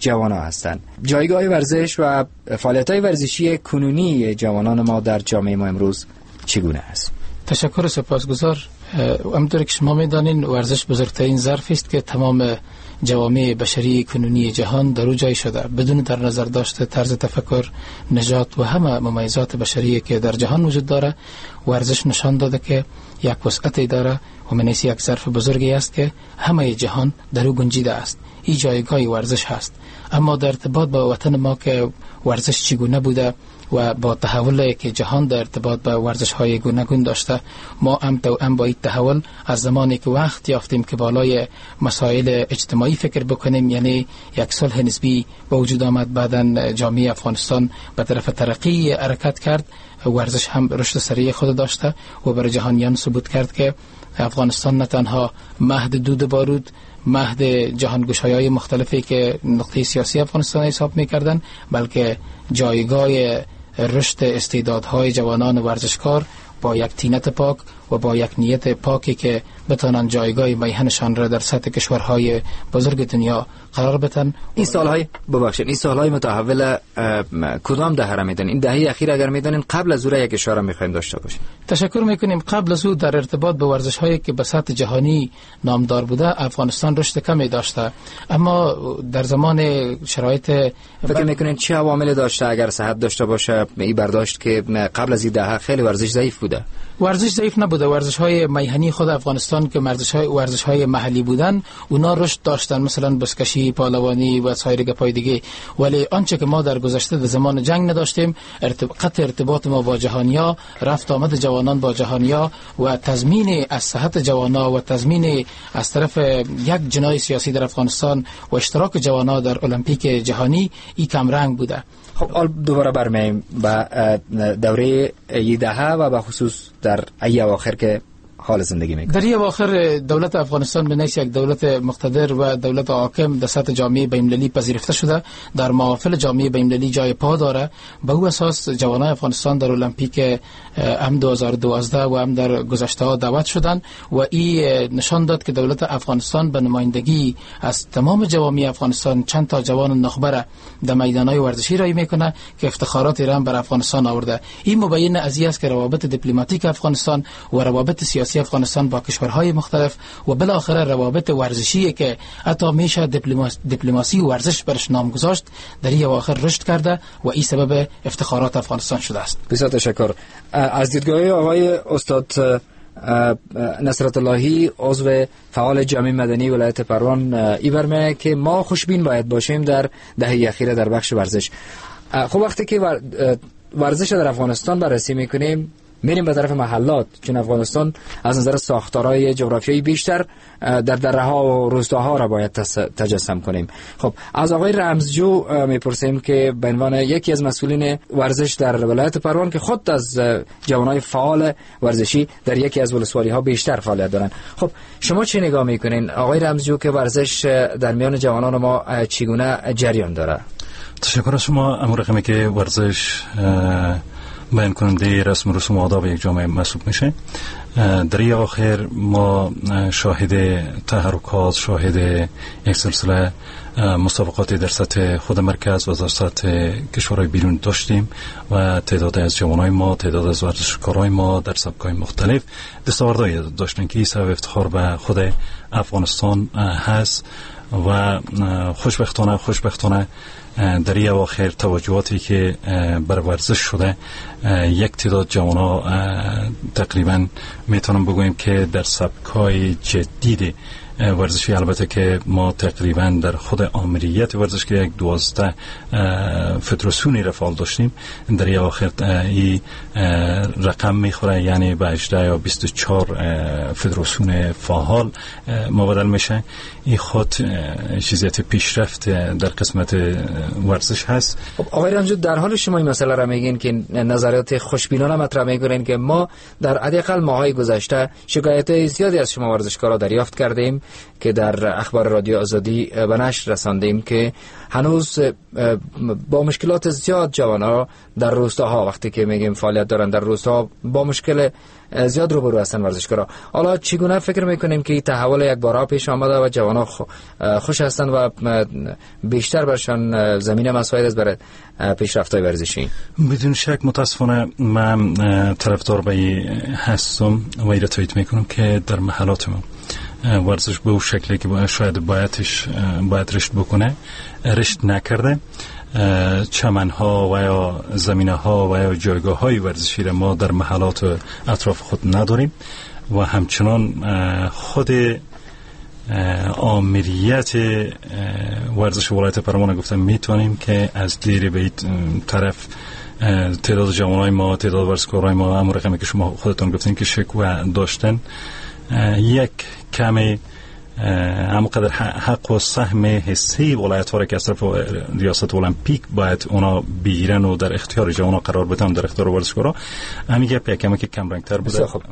جوانان هستند. جایگاه ورزش و فعالیت‌های ورزشی کنونی جوانان ما در جامعه ما امروز چگونه است؟ تشکر، سپاسگزار. همونطور که شما می‌دانید ورزش بزرگترین ظرف است که تمام جوامع بشری کنونی جهان در او جای شده بدون در نظر داشته طرز تفکر، نژاد و همه ممیزات بشری که در جهان وجود داره. ورزش نشان داده که یک وسعتی داره و منیسی یک ظرف بزرگی است که همه جهان در او گنجیده است. این جایگاه ورزش هست. اما در ارتباط با وطن ما که ورزش چگونه بوده و با تحولی که جهان در ارتباط با ورزش‌های گوناگون داشته، ما هم با این تحول از زمانی که وقت یافتیم که بالای مسائل اجتماعی فکر بکنیم، یعنی یک صلح نسبی به وجود آمد، بعداً جامعه افغانستان به طرف ترقی حرکت کرد، ورزش هم رشد سریع خود داشته و برای جهانیان ثبوت کرد که افغانستان نه تنها مهد دود بارود، مهد جهانگشایی‌های مختلفی که نقطه سیاسی افغانستان حساب می‌کردند، بلکه جایگاه رشد استعدادهای جوانان ورزشکار با یک طینت پاک و با یک نیت پاکی که بتانند جایگاه میهنشان را در سطح کشورهای بزرگ دنیا قرار بدن. این سالهای متحول کدام دهه را میدن؟ این دهه اخیر اگر میدانین قبل از او یک اشاره میخوایم داشته باشیم. تشکر میکنیم. قبل از او در ارتباط به ورزش هایی که به سطح جهانی نامدار بوده افغانستان رشد کمی داشته، اما در زمان شرایط فکر میکنین چه عواملی داشته اگر صحت داشته باشه این برداشت که قبل از این دهه خیلی ورزش ضعیف بوده؟ ورزش ضعیف نبوده. ورزش های میهنی خود افغانستان که ورزش های محلی بودن اونا رشد داشتن، مثلا بسکشی، پهلوانی و سایر گپای دیگه. ولی آنچه که ما در گذشته در زمان جنگ نداشتیم، قطع ارتباط ما با جهانیا، رفت آمد جوانان با جهانیا و تضمین از صحت جوانا و تضمین از طرف یک جناح سیاسی در افغانستان و اشتراک جوانا در المپیک جهانی این کم رنگ بوده. خب دوباره برمیم به دوره یه دهه و به خصوص در ای اواخر که حال زندگی میکنه. در این اواخر دولت افغانستان به نیست یک دولت مقتدر و دولت حاکم در سطح جامعه بین‌المللی پذیرفته شده، در محافل جامعه بین‌المللی جای پا داره. به او اساس جوانان افغانستان در المپیک هم 2012 و هم در گذشته ها دعوت شدند و این نشان داد که دولت افغانستان به نمایندگی از تمام جوامع افغانستان چند تا جوان نخبه در میدان‌های ورزشی رای میکنه که افتخارات ایران بر افغانستان آورده. این مبین از این است که روابط دیپلماتیک افغانستان و روابط سیاسی افغانستان با کشورهای مختلف و بالاخره روابط ورزشی که حتی میشه دیپلماسی و ورزش برش نام گذاشت در این اواخر رشد کرده و این سبب افتخارات افغانستان شده است. بسیار تشکر. از دیدگاه آقای استاد نصرت اللهی عضو فعال جامعه مدنی ولایت پروان این برمی‌آید که ما خوشبین باید باشیم در دهه اخیر در بخش ورزش. خب وقتی که ورزش در افغانستان بررسی میکنیم میریم به طرف محلات، چون افغانستان از نظر ساختارهای جغرافیایی بیشتر در دره‌ها و روستاها را باید تجسم کنیم. خب از آقای رمزجو میپرسیم که به عنوان یکی از مسئولین ورزش در ولایت پروان که خود از جوانای فعال ورزشی در یکی از ولسوالی‌ها بیشتر فعالیت دارن، خب شما چه نگاه میکنین آقای رمزجو که ورزش در میان جوانان ما چگونه جریان داره؟ تشکر از شما. اما رقمی که ورزش بیان کننده رسم و رسوم و آداب یک جامعه محسوب میشه، در این آخر ما شاهد تحرکات، شاهد یک سلسله مسابقاتی در سطح خود مرکز و در سطح کشورهای بیرون داشتیم و تعداد از جوانای ما، تعداد از ورزشکارای ما در سبک‌های مختلف دستاوردهایی داشتن که این سبب افتخار به خود افغانستان هست و خوشبختانه در این اواخر توجهاتی که بر ورزش شده یک تعداد جوانا تقریبا میتونم بگویم که در سبکای جدید ورزشی، البته که ما تقریبا در خود آمریت ورزش که یک 12 فدراسیونی رفعال داشتیم، در این آخر این رقم میخوره، یعنی به 18 یا 24 فدراسیون فعال مبادل میشه. این خود چیزیت پیشرفت در قسمت ورزش هست. آقای رمزجو، در حال شما این مسئله را میگین که نظریات خوشبینانه مطرح میکنین که ما در حداقل ماهای گذشته شکایت زیادی از شما ورزشکارا دریافت کردیم که در اخبار رادیو آزادی به نشر رساندیم که هنوز با مشکلات زیاد جوان‌ها در روستاها وقتی که میگیم فعالیت دارن در روستاها با مشکل زیاد روبرو هستن ورزشکارا. حالا چگونه فکر میکنیم که تحول یک بارها پیش آمده و جوان‌ها خوش هستند و بیشتر برشان زمینه مساعد است برای پیشرفت‌های ورزشی؟ بدون شک متاسفانه من طرفدار به هستم و ایره تایید میکنم که در محلات ما ورزش به اون شکلی که شاید باید رشد بکنه رشد نکرده. چمنها و یا زمینه ها و یا جایگاه های ورزشی را ما در محلات اطراف خود نداریم و همچنان خود آمریت ورزش ولایت پروان گفتم میتونیم که از دیر به طرف تعداد جوانای ما، تعداد ورزشکارای ما همون رقمی که شما خودتون گفتین که شکوه داشتن یک کمی همونقدر حق و سهم حسی ولایت ها را که از طرف ریاست المپیک باید اونا بگیرن و در اختیار جوانا قرار بدن، در اختیار ورزشکارا، همین گپ یکم که کم رنگ تر بوده. خب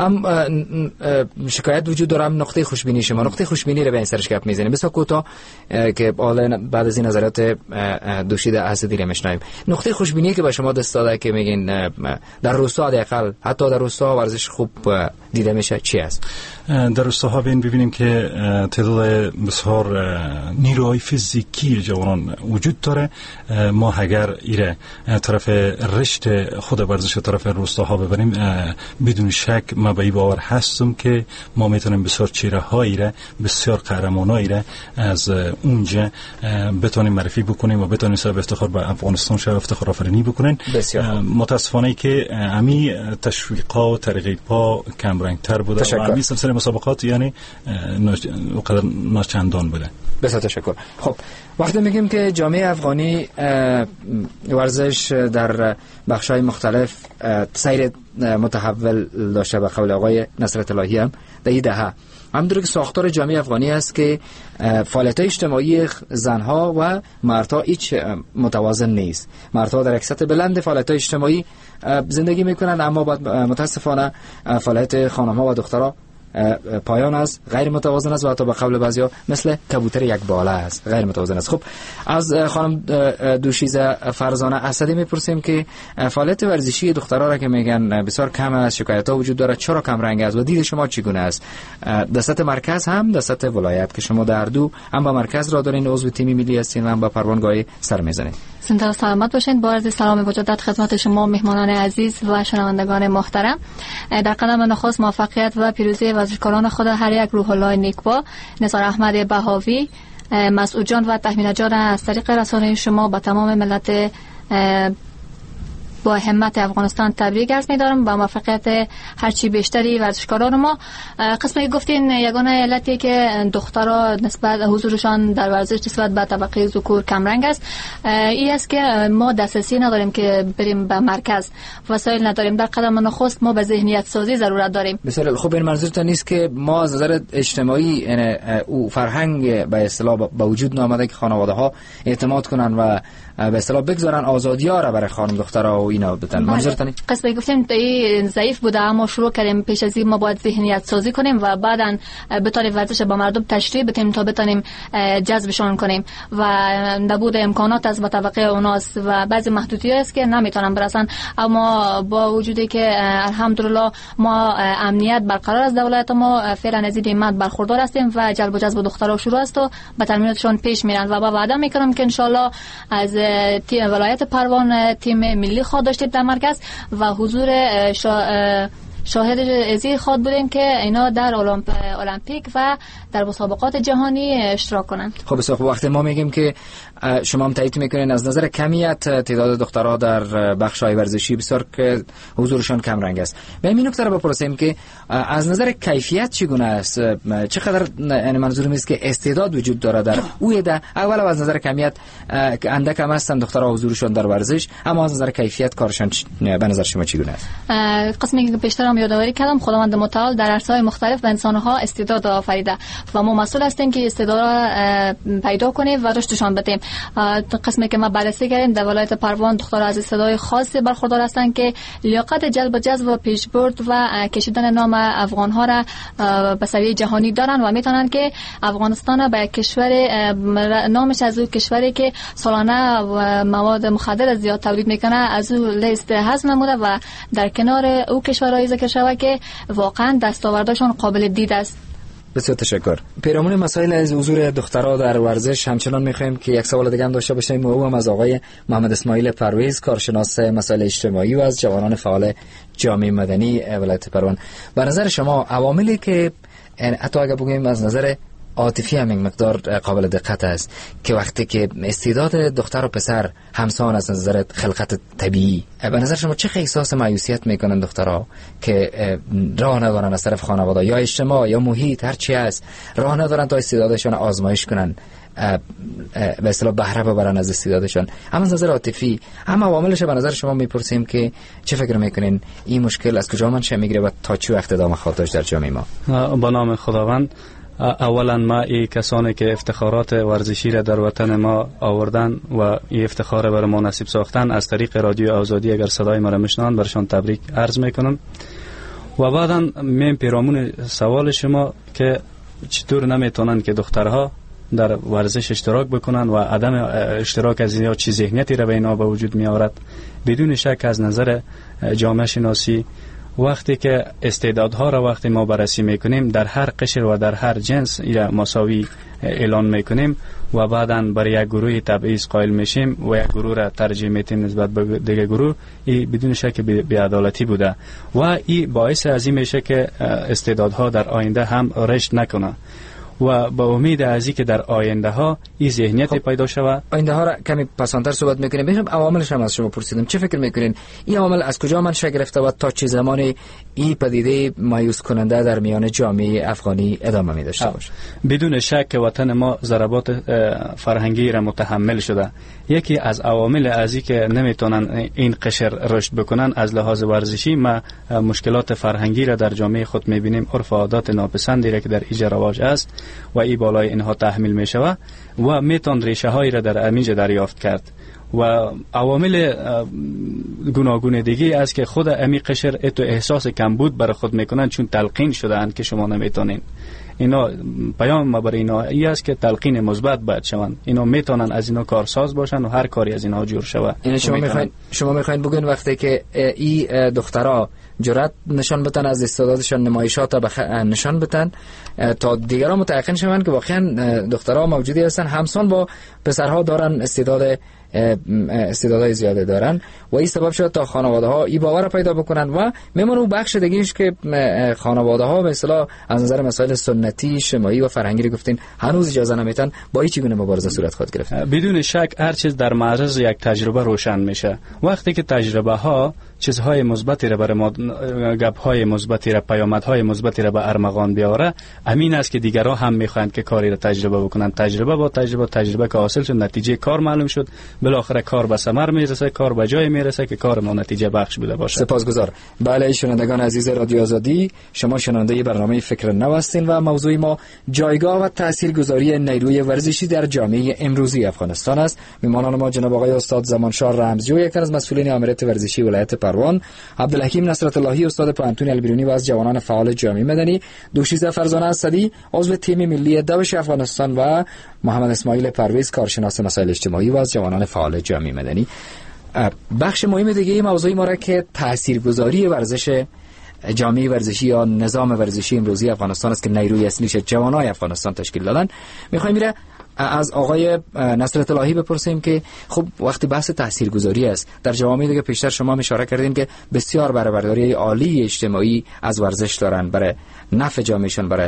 شکایت وجود داره. نقطه خوشبینی شما، نقطه خوشبینی رو به این سرش گپ میزنیم بسیار کوتاه که حالا بعد از این نظرات دوشیده اسدی رو میشنویم. نقطه خوشبینی که به شما دست داده که میگین در روستا حداقل حتی در روستا ورزش خوب دیده میشه چی است؟ در روستاها ببینیم که تعداد بسیار نیروهای فیزیکی جوانان وجود داره. ما اگر ایره طرف رشد خود ورزش طرف روستاها ببریم بدون شک ما به این باور هستم که ما میتونیم بسیار چهره هایی را، بسیار قهرمانایی را از اونجا بتونیم معرفی بکنیم و بتونیم سبب افتخار به افغانستان شو افتخار آفرینی بکنن. متاسفانه که امی تشویقا و ترغیب ها کم رنگ تر بوده و امی سلسله مسابقات یعنی اونقدر ناچندان بوده. بسیار تشکر. خب وقتی میگیم که جامعه افغانی ورزش در بخش‌های مختلف سیر متحول داشته به قول آقای نصرت الهی هم در این دهه، همونطور که ساختار جامعه افغانی است که فعالیت‌های اجتماعی زنها و مردها هیچ متوازن نیست. مردها در یک سطح بلند فعالیت‌های اجتماعی زندگی میکنن، اما متاسفانه فعالیت خانم‌ها و دخترها پایان است، غیر متوازن است و حتی به قول بعضیا مثل کبوتر یک باله است، غیر متوازن است. خب از خانم دوشیزه فرزانه اسدی میپرسیم که فعالیت ورزشی دخترها را که میگن بسیار کم است، شکایت‌ها وجود داره، چرا کم رنگ است و دید شما چگونه است در سطح مرکز هم در سطح ولایت که شما در دو هم با مرکز را دارین، عضو تیم ملی هستین و هم با پروانگاهی سر میزنید؟ زنده و سلامت باشین. با عرض سلام وجودت خدمت شما مهمانان عزیز و شنوندگان محترم. در قدم نخست موفقیت و پیروزی ورزشکاران خود هر یک روح الله نیکبا، نثار احمد بهاوی، مسعود جان و تهمینه جان از طریق رسانه شما با تمام ملت با همت افغانستان تبریک عرض می‌دارم با موفقیت هرچی بیشتری ورزشکاران ما. قسمی گفتین یگانه علتی که دخترها نسبت حضورشان در ورزش نسبت به طبقه ذکور کم رنگ است این است که ما دسترسی نداریم که بریم به مرکز، وسایل نداریم. در قدم نخست ما به ذهنیت سازی ضرورت داریم. بسیار خوب. این منظورتون نیست که ما از نظر اجتماعی او فرهنگ به اصطلاح به وجود نامده که خانواده‌ها اعتماد کنن و به اصطلاح بگذارن آزادی‌ها را برای خانم دخترها و اینا بدن؟ منظورتون قسمی گفتیم این ضعیف بوده، اما شروع کردیم پیش از این ما باید ذهنیت سازی کنیم و بعداً بتونیم ورزش با مردم تشریح بدیم تا بتونیم جذبشون کنیم و نبود امکانات از طبقه اوناست و بعضی محدودیت است که نمیتونن برسن. اما با وجودی که الحمدلله ما امنیت برقرار از دولت ما فعلا از این نعمت برخوردار هستیم و جلب و جذب دخترها شروع است و به تمریناتشون پیش میرن و با وعده میکنم که ان شاء الله از تیم ولایت پروان تیم ملی خود داشتیم در مرکز و حضور شاهد ازی خواد بودیم که اینا در المپیک و در مسابقات جهانی اشتراک کنن. خب بسیار وقتی ما میگیم که شما هم تایید میکنین از نظر کمیت تعداد دخترها در بخش‌های ورزشی بسیار که حضورشان کم رنگ است. به این نکته رو بپرسیم که از نظر کیفیت چگونه است؟ چقدر یعنی منظورم است که استعداد وجود داره در اوی ده اول از نظر کمیت اندک هم هستن دخترها حضورشان در ورزش، اما از نظر کیفیت کارشان به نظر شما چگونه است؟ قسمی که بیشتر هم یادآوری کردم خداوند متعال در عرصه‌های مختلف به انسان‌ها استعداد آفریده و ما مسئول هستیم که استعداد پیدا کنیم و رشدشان بدیم. قسمی که ما بررسی کردیم در ولایت پروان دخترها از استعداد خاصی برخوردار هستند که لیاقت جذب و پیشبرد و کشیدن نام افغان‌ها را به سویه جهانی دارن و میتونن که افغانستان به کشور نامش از او کشوری که سالانه مواد مخدر زیاد تولید میکنه از او لیست حذف نموده و در کنار او کشورهای ذکر شده که واقعا دستاوردشان قابل دید است. بسیار تشکر. پیرامون مسائل از حضور دخترها در ورزش همچنان می‌خوایم که یک سوال دیگه هم داشته باشیم و او هم از آقای محمد اسماعیل پرویز، کارشناس مسائل اجتماعی و از جوانان فعال جامعه مدنی ولایت پروان. به نظر شما عواملی که حتی اگه بگیم از نظر عاطفی هم این مقدار قابل دقت است که وقتی که استعداد دختر و پسر همسان از نظر خلقت طبیعی، به نظر شما چه احساس مایوسیت میکنن دخترها که راه ندارن از طرف خانواده یا اجتماع یا محیط هر چی است، راه ندارن تا استعدادشون آزمایش کنن، به اصطلاح بهره ببرن از استعدادشون؟ هم از نظر عاطفی هم عواملش به نظر شما میپرسیم که چه فکر میکنین این مشکل از کجا منشأ میگیره و تا چه وقت ادامه خواهد داشت در جامعه ما؟ با نام خداوند، اولا ما این کسانی که افتخارات ورزشی را در وطن ما آوردن و این افتخار برای ما نصیب ساختن از طریق رادیو آزادی اگر صدای ما را میشنوند برشان تبریک عرض میکنم. و بعدا من پیرامون سوال شما که چطور نمیتونن که دخترها در ورزش اشتراک بکنن و عدم اشتراک از اینها چه ذهنیتی را به اینا به وجود می آورد، بدون شک از نظر جامعه شناسی وقتی که استعدادها را وقتی ما بررسی میکنیم در هر قشر و در هر جنس ایرا مساوی اعلان میکنیم و بعداً برای یک گروه تبعیض قائل میشیم و یک گروه را ترجیح میدیم نسبت به دیگر گروه، این بدون شک بی‌عدالتی بوده و این باعث از این میشه که استعدادها در آینده هم رشد نکنه و با امید از اینکه در آینده ها این ذهنیت پیدا شود. آینده ها را کمی پسانتر صحبت میکنیم. ببینیم عواملش هم از شما پرسیدم، چه فکر میکنین این عوامل از کجا منشأ گرفته و تا چه زمانی این پدیده مایوس کننده در میان جامعه افغانی ادامه می داشته باشه؟ بدون شک که وطن ما ضربات فرهنگی را متحمل شده. یکی از عوامل از این که نمیتونن این قشر رشد بکنن از لحاظ ورزشی، ما مشکلات فرهنگی را در جامعه خود میبینیم، عرف و عادات ناپسندی را که در ایجا رواج است و این بالای اینها تحمیل می شود و میتون ریشه هایی را در امینجا دریافت کرد و عوامل گوناگون دیگه است که خود امی قشر اتو احساس کمبود برای خود میکنن چون تلقین شدن که شما نمیتونین. اینا پیام ما برای اینا ای است که تلقین مثبت باید شوند، اینا میتونن از اینا کارساز باشن و هر کاری از اینا جور شود. یعنی شما میخواین بگین وقتی که این دخترها جرأت نشان بدن از استعدادشان، نمایشات نشان بدن تا دیگران متيقن شوند که واقعا دخترها موجودی هستن همسان با پسرها دارن استعدادهای زیاده دارن و این سبب شد تا خانواده ها این باور پیدا بکنن و میمونه اون بخش دیگه‌اش که خانواده ها به اصطلاح از نظر مسائل سنتی اجتماعی و فرهنگی گفتین هنوز اجازه نمیدن با این چگونه مبارزه صورت خواهد گرفت. بدون شک هر چیز در معرض یک تجربه روشن میشه. وقتی که تجربه ها چیزهای مثبتی را برای ما، گپ‌های مثبتی را، پیامدهای مثبتی را به ارمغان بیاره، امین است که دیگران هم میخواهند که کاری را تجربه بکنن. تجربه با تجربه که حاصل شد، نتیجه کار معلوم شد، بالاخره کار به ثمر میرسه، کار به جای میرسه که کار ما نتیجه بخش بوده باشه. سپاسگزار. بله شنوندگان عزیز رادیو آزادی، شما شنونده برنامه فکر نو هستین و موضوع ما جایگاه و تاثیرگذاری نیروی ورزشی در جامعه امروزی افغانستان است. میهمانان ما جناب آقای استاد زمانشاه رمزی و یک از مسئولین امارات ورزشی ولایت پروان، عبدالحکیم نصرت اللهی استاد پوهنتون البیرونی و از جوانان فعال جامعه مدنی، دوشیزه فرزانه اسدی عضو تیم ملی دوش افغانستان و محمد اسماعیل پرویز کارشناس مسائل اجتماعی و از جوانان فعال جامعه مدنی. بخش مهم دیگه موضوع ما را که تاثیرگذاری ورزش جامعه ورزشی یا نظام ورزشی امروزی افغانستان است که نیروی اصلیش جوانای افغانستان تشکیل دادن، میخوایم میره از آقای نصرت اللهی بپرسیم که خب وقتی بحث تاثیرگذاری است در جوامع دیگه، پیشتر شما اشاره کردین که بسیار برآورداری عالی اجتماعی از ورزش دارن برای نفع جامعهشون، برای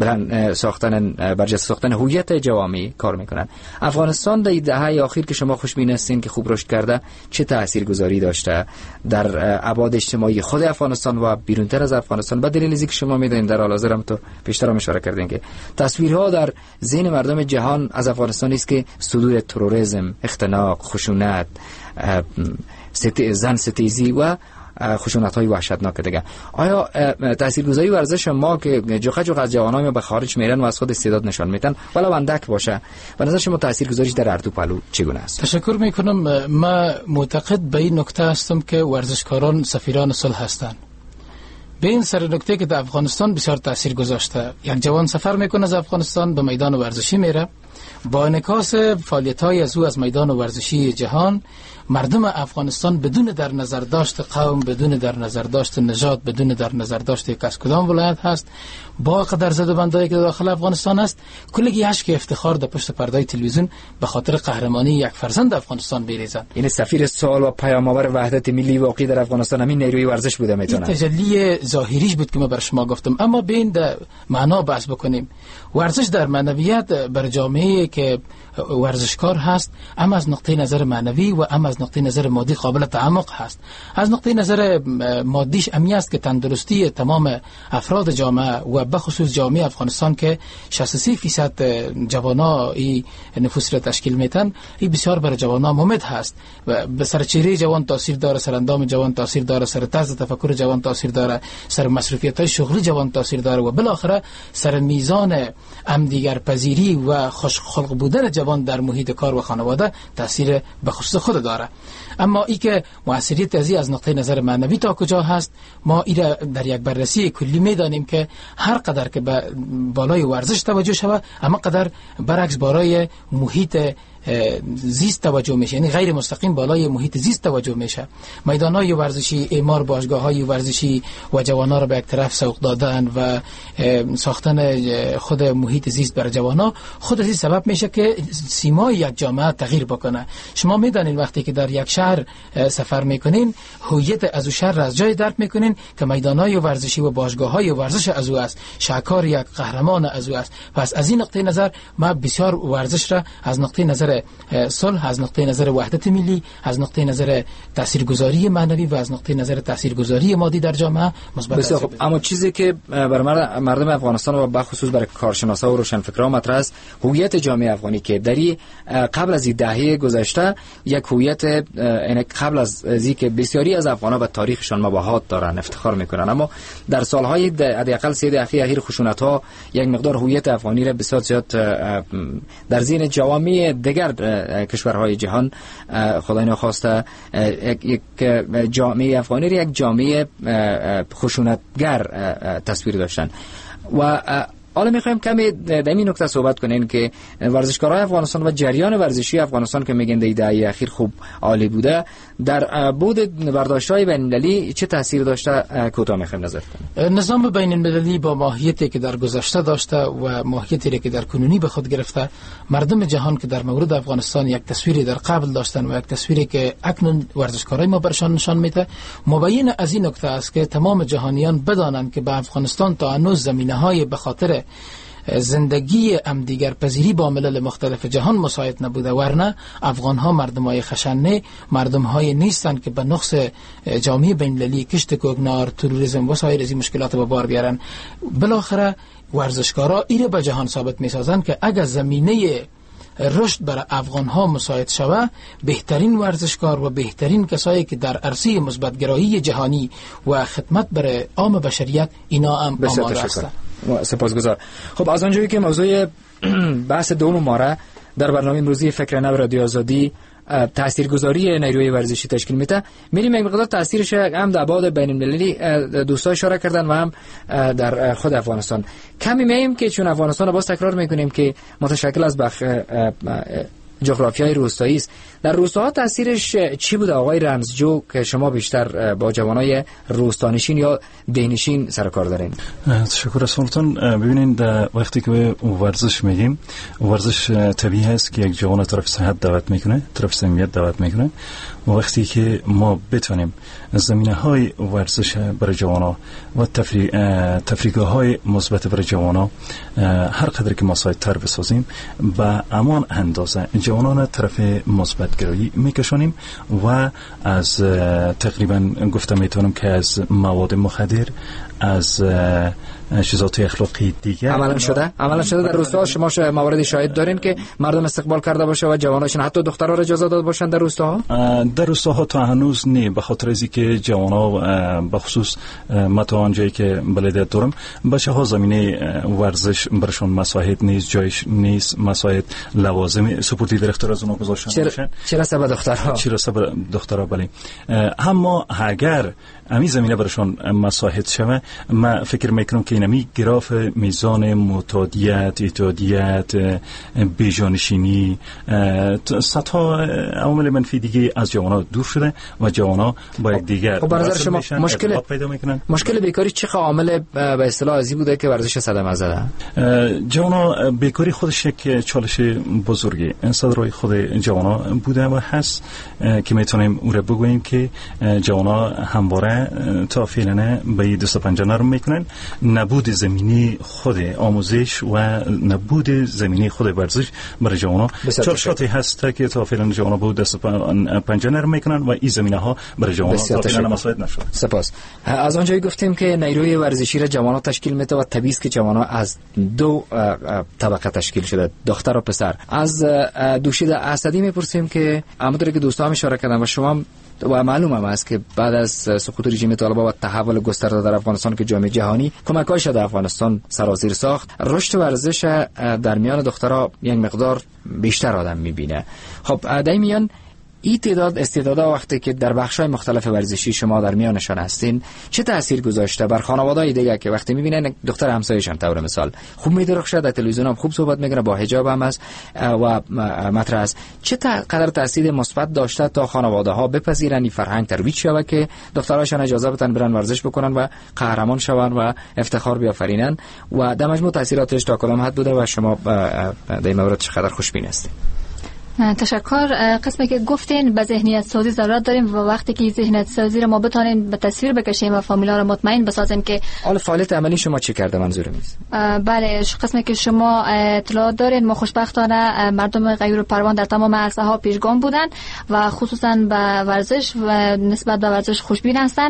برجسته ساختن هویت جوامع کار میکنن. افغانستان در دهه اخیر که شما خوشبین هستین که خوب رشد کرده، چه تاثیرگذاری داشته در ابعاد اجتماعی خود افغانستان و بیرونتر از افغانستان؟ به دلیل اینکه شما میدونید در حال حاضر هم تو پیشتر هم اشاره کردین که تصویرها در ذهن مردم جهان از افغانستان است که صدور تروریسم، اختناق، خشونت، زن ستیزی و خشونت‌های وحشتناک دیگه. آیا تاثیرگذاری ورزش ما که جوخه از جوانای ما به خارج میرن و از خود استعداد نشان میدن ولو اندک باشه، به نظر شما تاثیرگذاریش در هر دو پهلو چگونه است؟ تشکر میکنم. ما معتقد به این نکته هستم که ورزشکاران سفیران صلح هستند. به این سر نکته که در افغانستان بسیار تاثیر گذاشته. یک جوان سفر میکنه از افغانستان به میدان ورزشی میره، با انعکاس فعالیت‌های از او از میدان ورزشی جهان، مردم افغانستان بدون در نظر داشت قوم، بدون در نظر داشت نژاد، بدون در نظر داشت یک از کدام ولایت هست، با قدر زده‌بندایی که داخل افغانستان است، کلگی اشک افتخار در پشت پرده تلویزیون به خاطر قهرمانی یک فرزند افغانستان بریزند. این سفیر سال و پیام‌آور وحدت ملی واقعی در افغانستان همین نیروی ورزش بوده میتونه. این تجلی ظاهریش بود که ما بر شما گفتم، اما به این معنا بحث بکنیم. ورزش در معنویت بر جامعه که ورزشکار هست، اما از نقطه نظر معنوی و اما از نقطه نظر مادی قابل تعمق هست. از نقطه نظر مادیش امی است که تندرستی تمام افراد جامعه و به خصوص جامعه افغانستان که 63% جوانا ای نفوس را تشکیل میتن، این بسیار برای جوانا مهمت هست و به سر چهره جوان تاثیر داره، سر اندام جوان تاثیر داره، سر طرز تفکر جوان تاثیر داره، سر مصروفیت‌های شغلی جوان تاثیر داره و بالاخره سر میزان همدیگر پذیری و خوش خلق بودن جوان در محیط کار و خانواده تاثیر به خصوص خود داره. اما ای که مؤثریت از نقطه نظر معنوی تا کجا هست، ما ای را در یک بررسی کلی میدانیم که هر قدر که به بالای ورزش توجه شود، اما قدر برعکس بالای محیط زیست توجه میشه، یعنی غیر مستقیم بالای محیط زیست توجه میشه. میدانهای ورزشی، اعمار باشگاه‌های ورزشی و جوانان را به یک طرف سوق دادن و ساختن خود محیط زیست برای جوانان خود از این سبب میشه که سیمای یک جامعه تغییر بکنه. شما میدانید وقتی که در یک شهر سفر میکنین، هویت از او شهر از جای درک میکنین که میدانهای ورزشی و باشگاه‌های ورزش از او است، شاکار یک قهرمان از او است. پس از این نقطه نظر ما بسیار ورزش را از نقطه نظر صلح، از نقطه نظر وحدت ملی، از نقطه نظر تاثیرگذاری معنوی و از نقطه نظر تاثیرگذاری مادی در جامعه مثبت است. اما چیزی که برای مردم افغانستان و به خصوص برای کارشناسا و روشنفکران مطرح است، هویت جامعه افغانی که در قبل از دهه گذشته یک هویت قبل از که بسیاری از افغان‌ها به تاریخشان مباهات دارن، افتخار میکنن، اما در سالهای حداقل 3 دهه اخیر خشونت‌ها یک مقدار هویت افغانی را بسیار زیاد در ذهن جوامع دیگر کشورهای جهان خدای نخواسته یک جامعه افغانی را یک جامعه خشونتگر تصویر داشتن. و حالا میخوایم کمی در این نکته صحبت کنیم که ورزشکارای افغانستان و جریان ورزشی افغانستان که میگن در دهه اخیر خوب عالی بوده، در بود برداشت‌های بین‌المللی چه تاثیر داشته؟ کوتاه میخوایم نظر کنیم. نظام بین‌المللی با ماهیتی که در گذشته داشته و ماهیتی که در کنونی به خود گرفته، مردم جهان که در مورد افغانستان یک تصویری در قبل داشتن و یک تصویری که اکنون ورزشکارای ما برشان نشان میده، مبین از این نکته است که تمام جهانیان بدانند که به افغانستان تا هنوز زمینه‌های به خاطر زندگی دیگر پذیری با ملل مختلف جهان مساعد نبوده، ورنه افغان ها مردمای خشنه، مردم های نیستند که به نقص جامعه بین‌المللی کشت کوگنار، تروریسم و سایر از این مشکلات به بار بیارن. بالاخره ورزشکارا ایره به جهان ثابت می‌سازند که اگر زمینه رشد برای افغان ها مساعد شود، بهترین ورزشکار و بهترین کسایی که در عرصه مثبت‌گرایی جهانی و خدمت برای عام بشریت اینا هم آماده هستند. سپاسگزار. خب از آنجایی که موضوع بحث دوم ما در برنامه امروزی فکر نو رادیو آزادی تاثیرگذاری نیروی ورزشی تشکیل میده، میریم یک مقدار تاثیرش هم در بعد بین‌المللی دوستان اشاره کردن و هم در خود افغانستان. کمی میگیم که چون افغانستان رو باز تکرار میکنیم که متشکل از بخش جغرافیای روستایی است، در روستاها تاثیرش چی بود آقای رمزجو که شما بیشتر با جوانای روستانشین یا دهنشین سر کار دارین؟ تشکر سلطان. ببینید وقتی که ورزش میگیم، ورزش طبیعی است که یک جوان طرف صحت دعوت میکنه، طرف سمیت دعوت میکنه. و وقتی که ما بتونیم زمینه‌های ورزش برای جوانا و تفریح‌های مثبت برای جوانا هر قدر که مساعدتر بسازیم، با امان اندازه جوانان طرف مثبت گرایی میکشانیم و از تقریبا گفتم میتونم که از مواد مخدر، از چیزات اخلاقی دیگر عملا شده در روستا. شما موارد شاهد دارین که مردم استقبال کرده باشه و جواناشون حتی دخترها را اجازه داد باشن در روستاها؟ در روستاها تا هنوز نه، به خاطر از اینکه جوانا به خصوص متا آنجایی که بلدیت دارم بچه ها زمینه ورزش برشون مساعد نیست، جایش نیست، مساعد لوازم سپورتی در اختیار از اونها گذاشتن باشن. چرا سبب دخترها بله. اما اگر امی زمینه برشون مساعد شوه، من فکر میکنم که اینمی گراف میزان معتادیت، اعتیادیت، بیجانشینی، صدها عوامل منفی دیگه از جوانا دور شده و جوانا با یک دیگر شما مشکل بیکاری چه عامل به اصطلاح ازی بوده که ورزش صدمه زده؟ جوانا بیکاری خودش یک چالش بزرگی صدرای خود جوانا بوده و هست که میتونیم اون رو بگوییم که جوانا همواره تا فعلا به دست پنجه نرم میکنن. نبود زمینی خود آموزش و نبود زمینی خود ورزش برای جوانا چالشاتی هست که تا فعلا جوانا بود دست پنجه نرم میکنن و این زمینه ها برای جوانا تا فعلا مساعد نشد. سپاس. از آنجایی گفتیم که نیروی ورزشی را جوانا تشکیل میده و طبیعی است که جوانا از دو طبقه تشکیل شده، دختر و پسر. از دوشید اسدی میپرسیم که همونطوری که دوستان اشاره کردن و شما و معلومه است که بعد از سقوط رژیم طالبان و تحول گسترده در افغانستان که جامعه جهانی کمک‌هاش در افغانستان سرازیر ساخت، رشد ورزش در میان دخترها یک مقدار بیشتر آدم میبینه. خب در میان این تعداد استعدادها وقتی که در بخش‌های مختلف ورزشی شما در میانشان هستین چه تأثیر گذاشته بر خانواده‌های دیگه که وقتی می‌بینن دختر همسایه‌شان طور مثال خوب می‌درخشه، در تلویزیون هم خوب صحبت می‌کنه، با حجاب هم است و مطرح است، چه قدر تأثیر مثبت داشته تا خانواده‌ها بپذیرن این فرهنگ ترویج شود که دختراشان اجازه بدن برن ورزش بکنن و قهرمان شون و افتخار بیافرینن و در مجموع تأثیراتش تا کدام حد بوده و شما در این مورد چقدر خوشبین هستید؟ تشکر. قسمی که گفتین به ذهنیت سازی ضرورت داریم و وقتی که ذهنیت سازی رو ما بتونیم به تصویر بکشیم و فامیلا رو مطمئن بسازیم که حالا فعالیت عملی شما چی کرده منظورم است؟ بله، قسمی که شما اطلاع دارین ما خوشبختانه مردم غیر پروان در تمام عرصه‌ها پیشگام بودن و خصوصا به ورزش و نسبت به ورزش خوشبین هستن.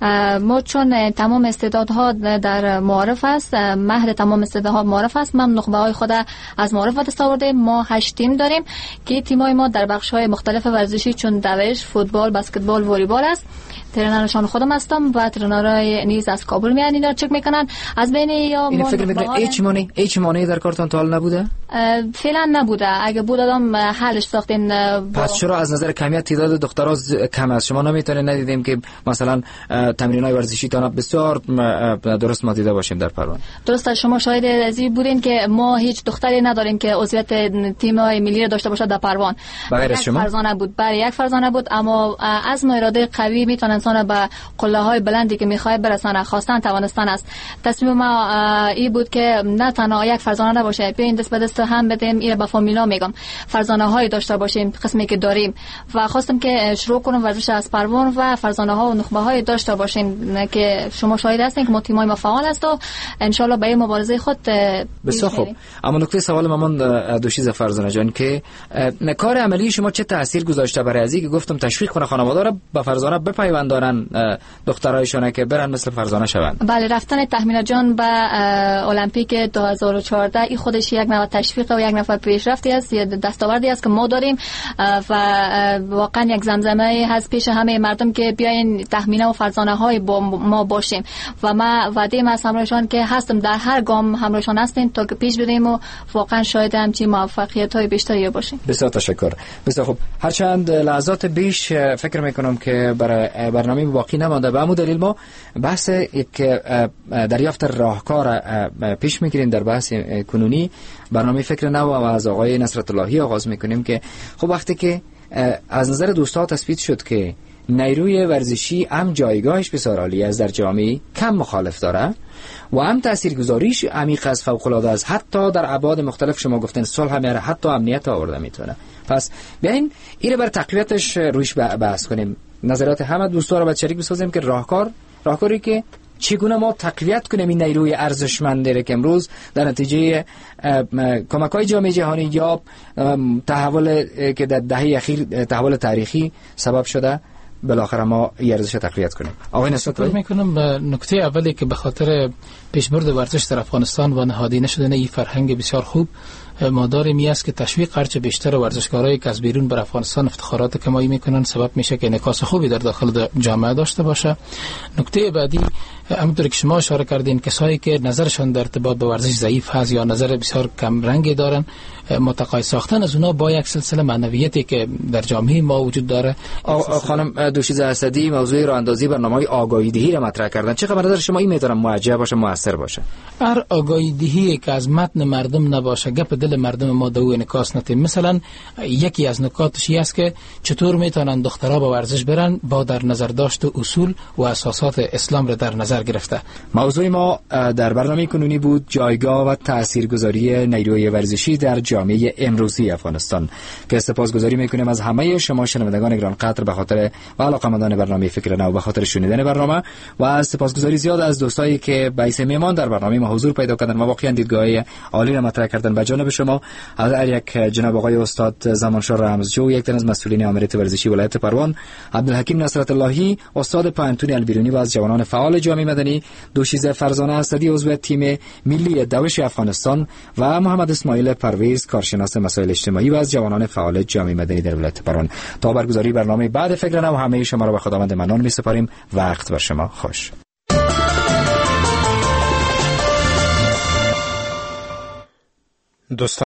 ما چون تمام استعدادها در معارف است، مهد تمام استعدادها معارف است، ما نخبه‌های خود از معارف دست آوردیم. ما 8 تیم داریم که تیمای ما در بخش‌های مختلف ورزشی چون دوش، فوتبال، بسکتبال، والیبال است. ترنرشان خودم هستم و ترنرای نیز از کابل میان اینا چک میکنن. از بین یا ما فکر میکنم هیچ مانعی در کارتون تا حال نبوده؟ فعلا نبوده. اگه بود آدم حلش ساختین. پس چرا از نظر کمیت تعداد دخترها کم است؟ شما نمیتونید ندیدیم که مثلا تمرینای ورزشی تا بسیار درست ما دیده باشیم در پروان؟ درست، شما شاهد ازی بودین که ما هیچ دختری نداریم که عضویت تیم‌های ملی داشته باشه در پروان. بغیر از شما فرزانه بود، برای یک فرزانه بود، اما عزم و اراده قوی میتونه انسان به قله‌های بلندی که میخواد برسانه، خواستن توانستن است. تصمیم ما این بود که نه تنها یک فرزانه نباشه، بیاین دست به دست هم بدیم. این با فامیلا میگم فرزانه های داشته باشیم قسمی که داریم و خواستم که شروع کنم ورزش از پروان و فرزانه ها و نخبه های داشته باشیم که شما شاهد هستین که ما تیمای ما فعال است و ان شاء الله به مبارزه خود بسیار خوب. اما نکته سوال مامان دوشیز فرزانه جان که کار عملی شما چه تاثیر گذاشته برای ازی که گفتم تشویق کنه خانواده را به فرزانه بپیوندانن، دخترایشون که برن مثل فرزانه شوند؟ بله، رفتن تهمینا جان به المپیک 2014 این خودش یک نوع تشویق و یک نفر پیشرفتی است، یه دستاوردی است که ما داریم و واقعا یک زمزمه هست پیش همه مردم که بیاین تهمینا و فرزانه های با ما باشیم و ما وعده از همراهشان که هستم در هر گام همراهشان هستیم تا که پیش بریم و واقعا شاهد همچین موفقیت های بیشتری باشیم. بسیار تشکر. بسیار خوب. هر چند لحظات بیش فکر میکنم که برای برنامه باقی نمانده. به همون دلیل ما بحث یک دریافت راهکار پیش میگیریم در بحث کنونی برنامه فکر نو و از آقای نصرت اللهی آغاز میکنیم که خب وقتی که از نظر دوستا تثبیت شد که نیروی ورزشی هم جایگاهش بسیار عالی است در جامعه، کم مخالف داره و هم تاثیرگذاریش عمیق از فوق العاده است، حتی در ابعاد مختلف شما گفتن صلح میاره، حتی امنیت آورده میتونه. پس بیاین اینو بر تقویتش روش بحث کنیم، نظرات همه دوستا رو با شریک بسازیم که راهکاری که چگونه ما تقویت کنیم این نیروی ارزشمند که امروز در نتیجه کمک‌های جامعه جهانی یا تحول که در دهه اخیر تحول تاریخی سبب شده بالاخره ما ارزش تقویت کنیم. آقای نصرت فکر میکنم نکته اولی که به خاطر پیشبرد ورزش در افغانستان و نهادینه شدن این فرهنگ بسیار خوب مادار می است که تشویق هرچه بیشتر ورزشکارایی که از بیرون بر افغانستان افتخارات کمایی میکنن سبب میشه که انعکاس خوبی در داخل جامعه داشته باشه. نکته بعدی همونطور که شما اشاره کردین کسایی که نظرشان در ارتباط با ورزش ضعیف هست یا نظر بسیار کم رنگی دارن متقاعد ساختن از اونا با یک سلسله معنویتی که در جامعه ما وجود داره. خانم دوشیزه اسدی موضوع راه اندازی برنامه‌های آگاهی دهی را مطرح کردن. چه خبر نظر شما این میتونه موجه باشه موثر باشه؟ هر آگاهی دهی که از متن مردم نباشه گپ دل مردم ما دو انعکاس نته. مثلا یکی از نکاتش است که چطور میتونن دخترها به ورزش برن با در نظر داشت اصول و اساسات اسلام را در نظر گرفته. موضوع ما در برنامه کنونی بود جایگاه و تاثیرگذاری نیروی ورزشی در جامعه امروزی افغانستان که سپاسگزاری میکنیم از همه شما شنوندگان گرانقدر به خاطر و علاقه‌مندان برنامه فکر نو به خاطر شنیدن برنامه و سپاسگزاری زیاد از دوستایی که به حیث میهمان در برنامه ما حضور پیدا کردن و واقعا دیدگاه عالی را مطرح کردن. به جانب شما از هر یک جناب آقای استاد زمانشاه رمزجو یک تن از مسئولین امارات ورزشی ولایت پروان، عبدالحکیم نصرت اللهی استاد پانتونی البیرونی و از جوانان فعال جامعه مدنی، دوشیزه فرزانه اسدی عضو تیم ملی دوش افغانستان و محمد اسماعیل پرویز کارشناس مسائل اجتماعی و از جوانان فعال جامعه مدنی در ولایت پروان. تا برگزاری برنامه بعد فکر نو همه شما را به خداوند منان می‌سپاریم. وقت بر شما خوش. دوستان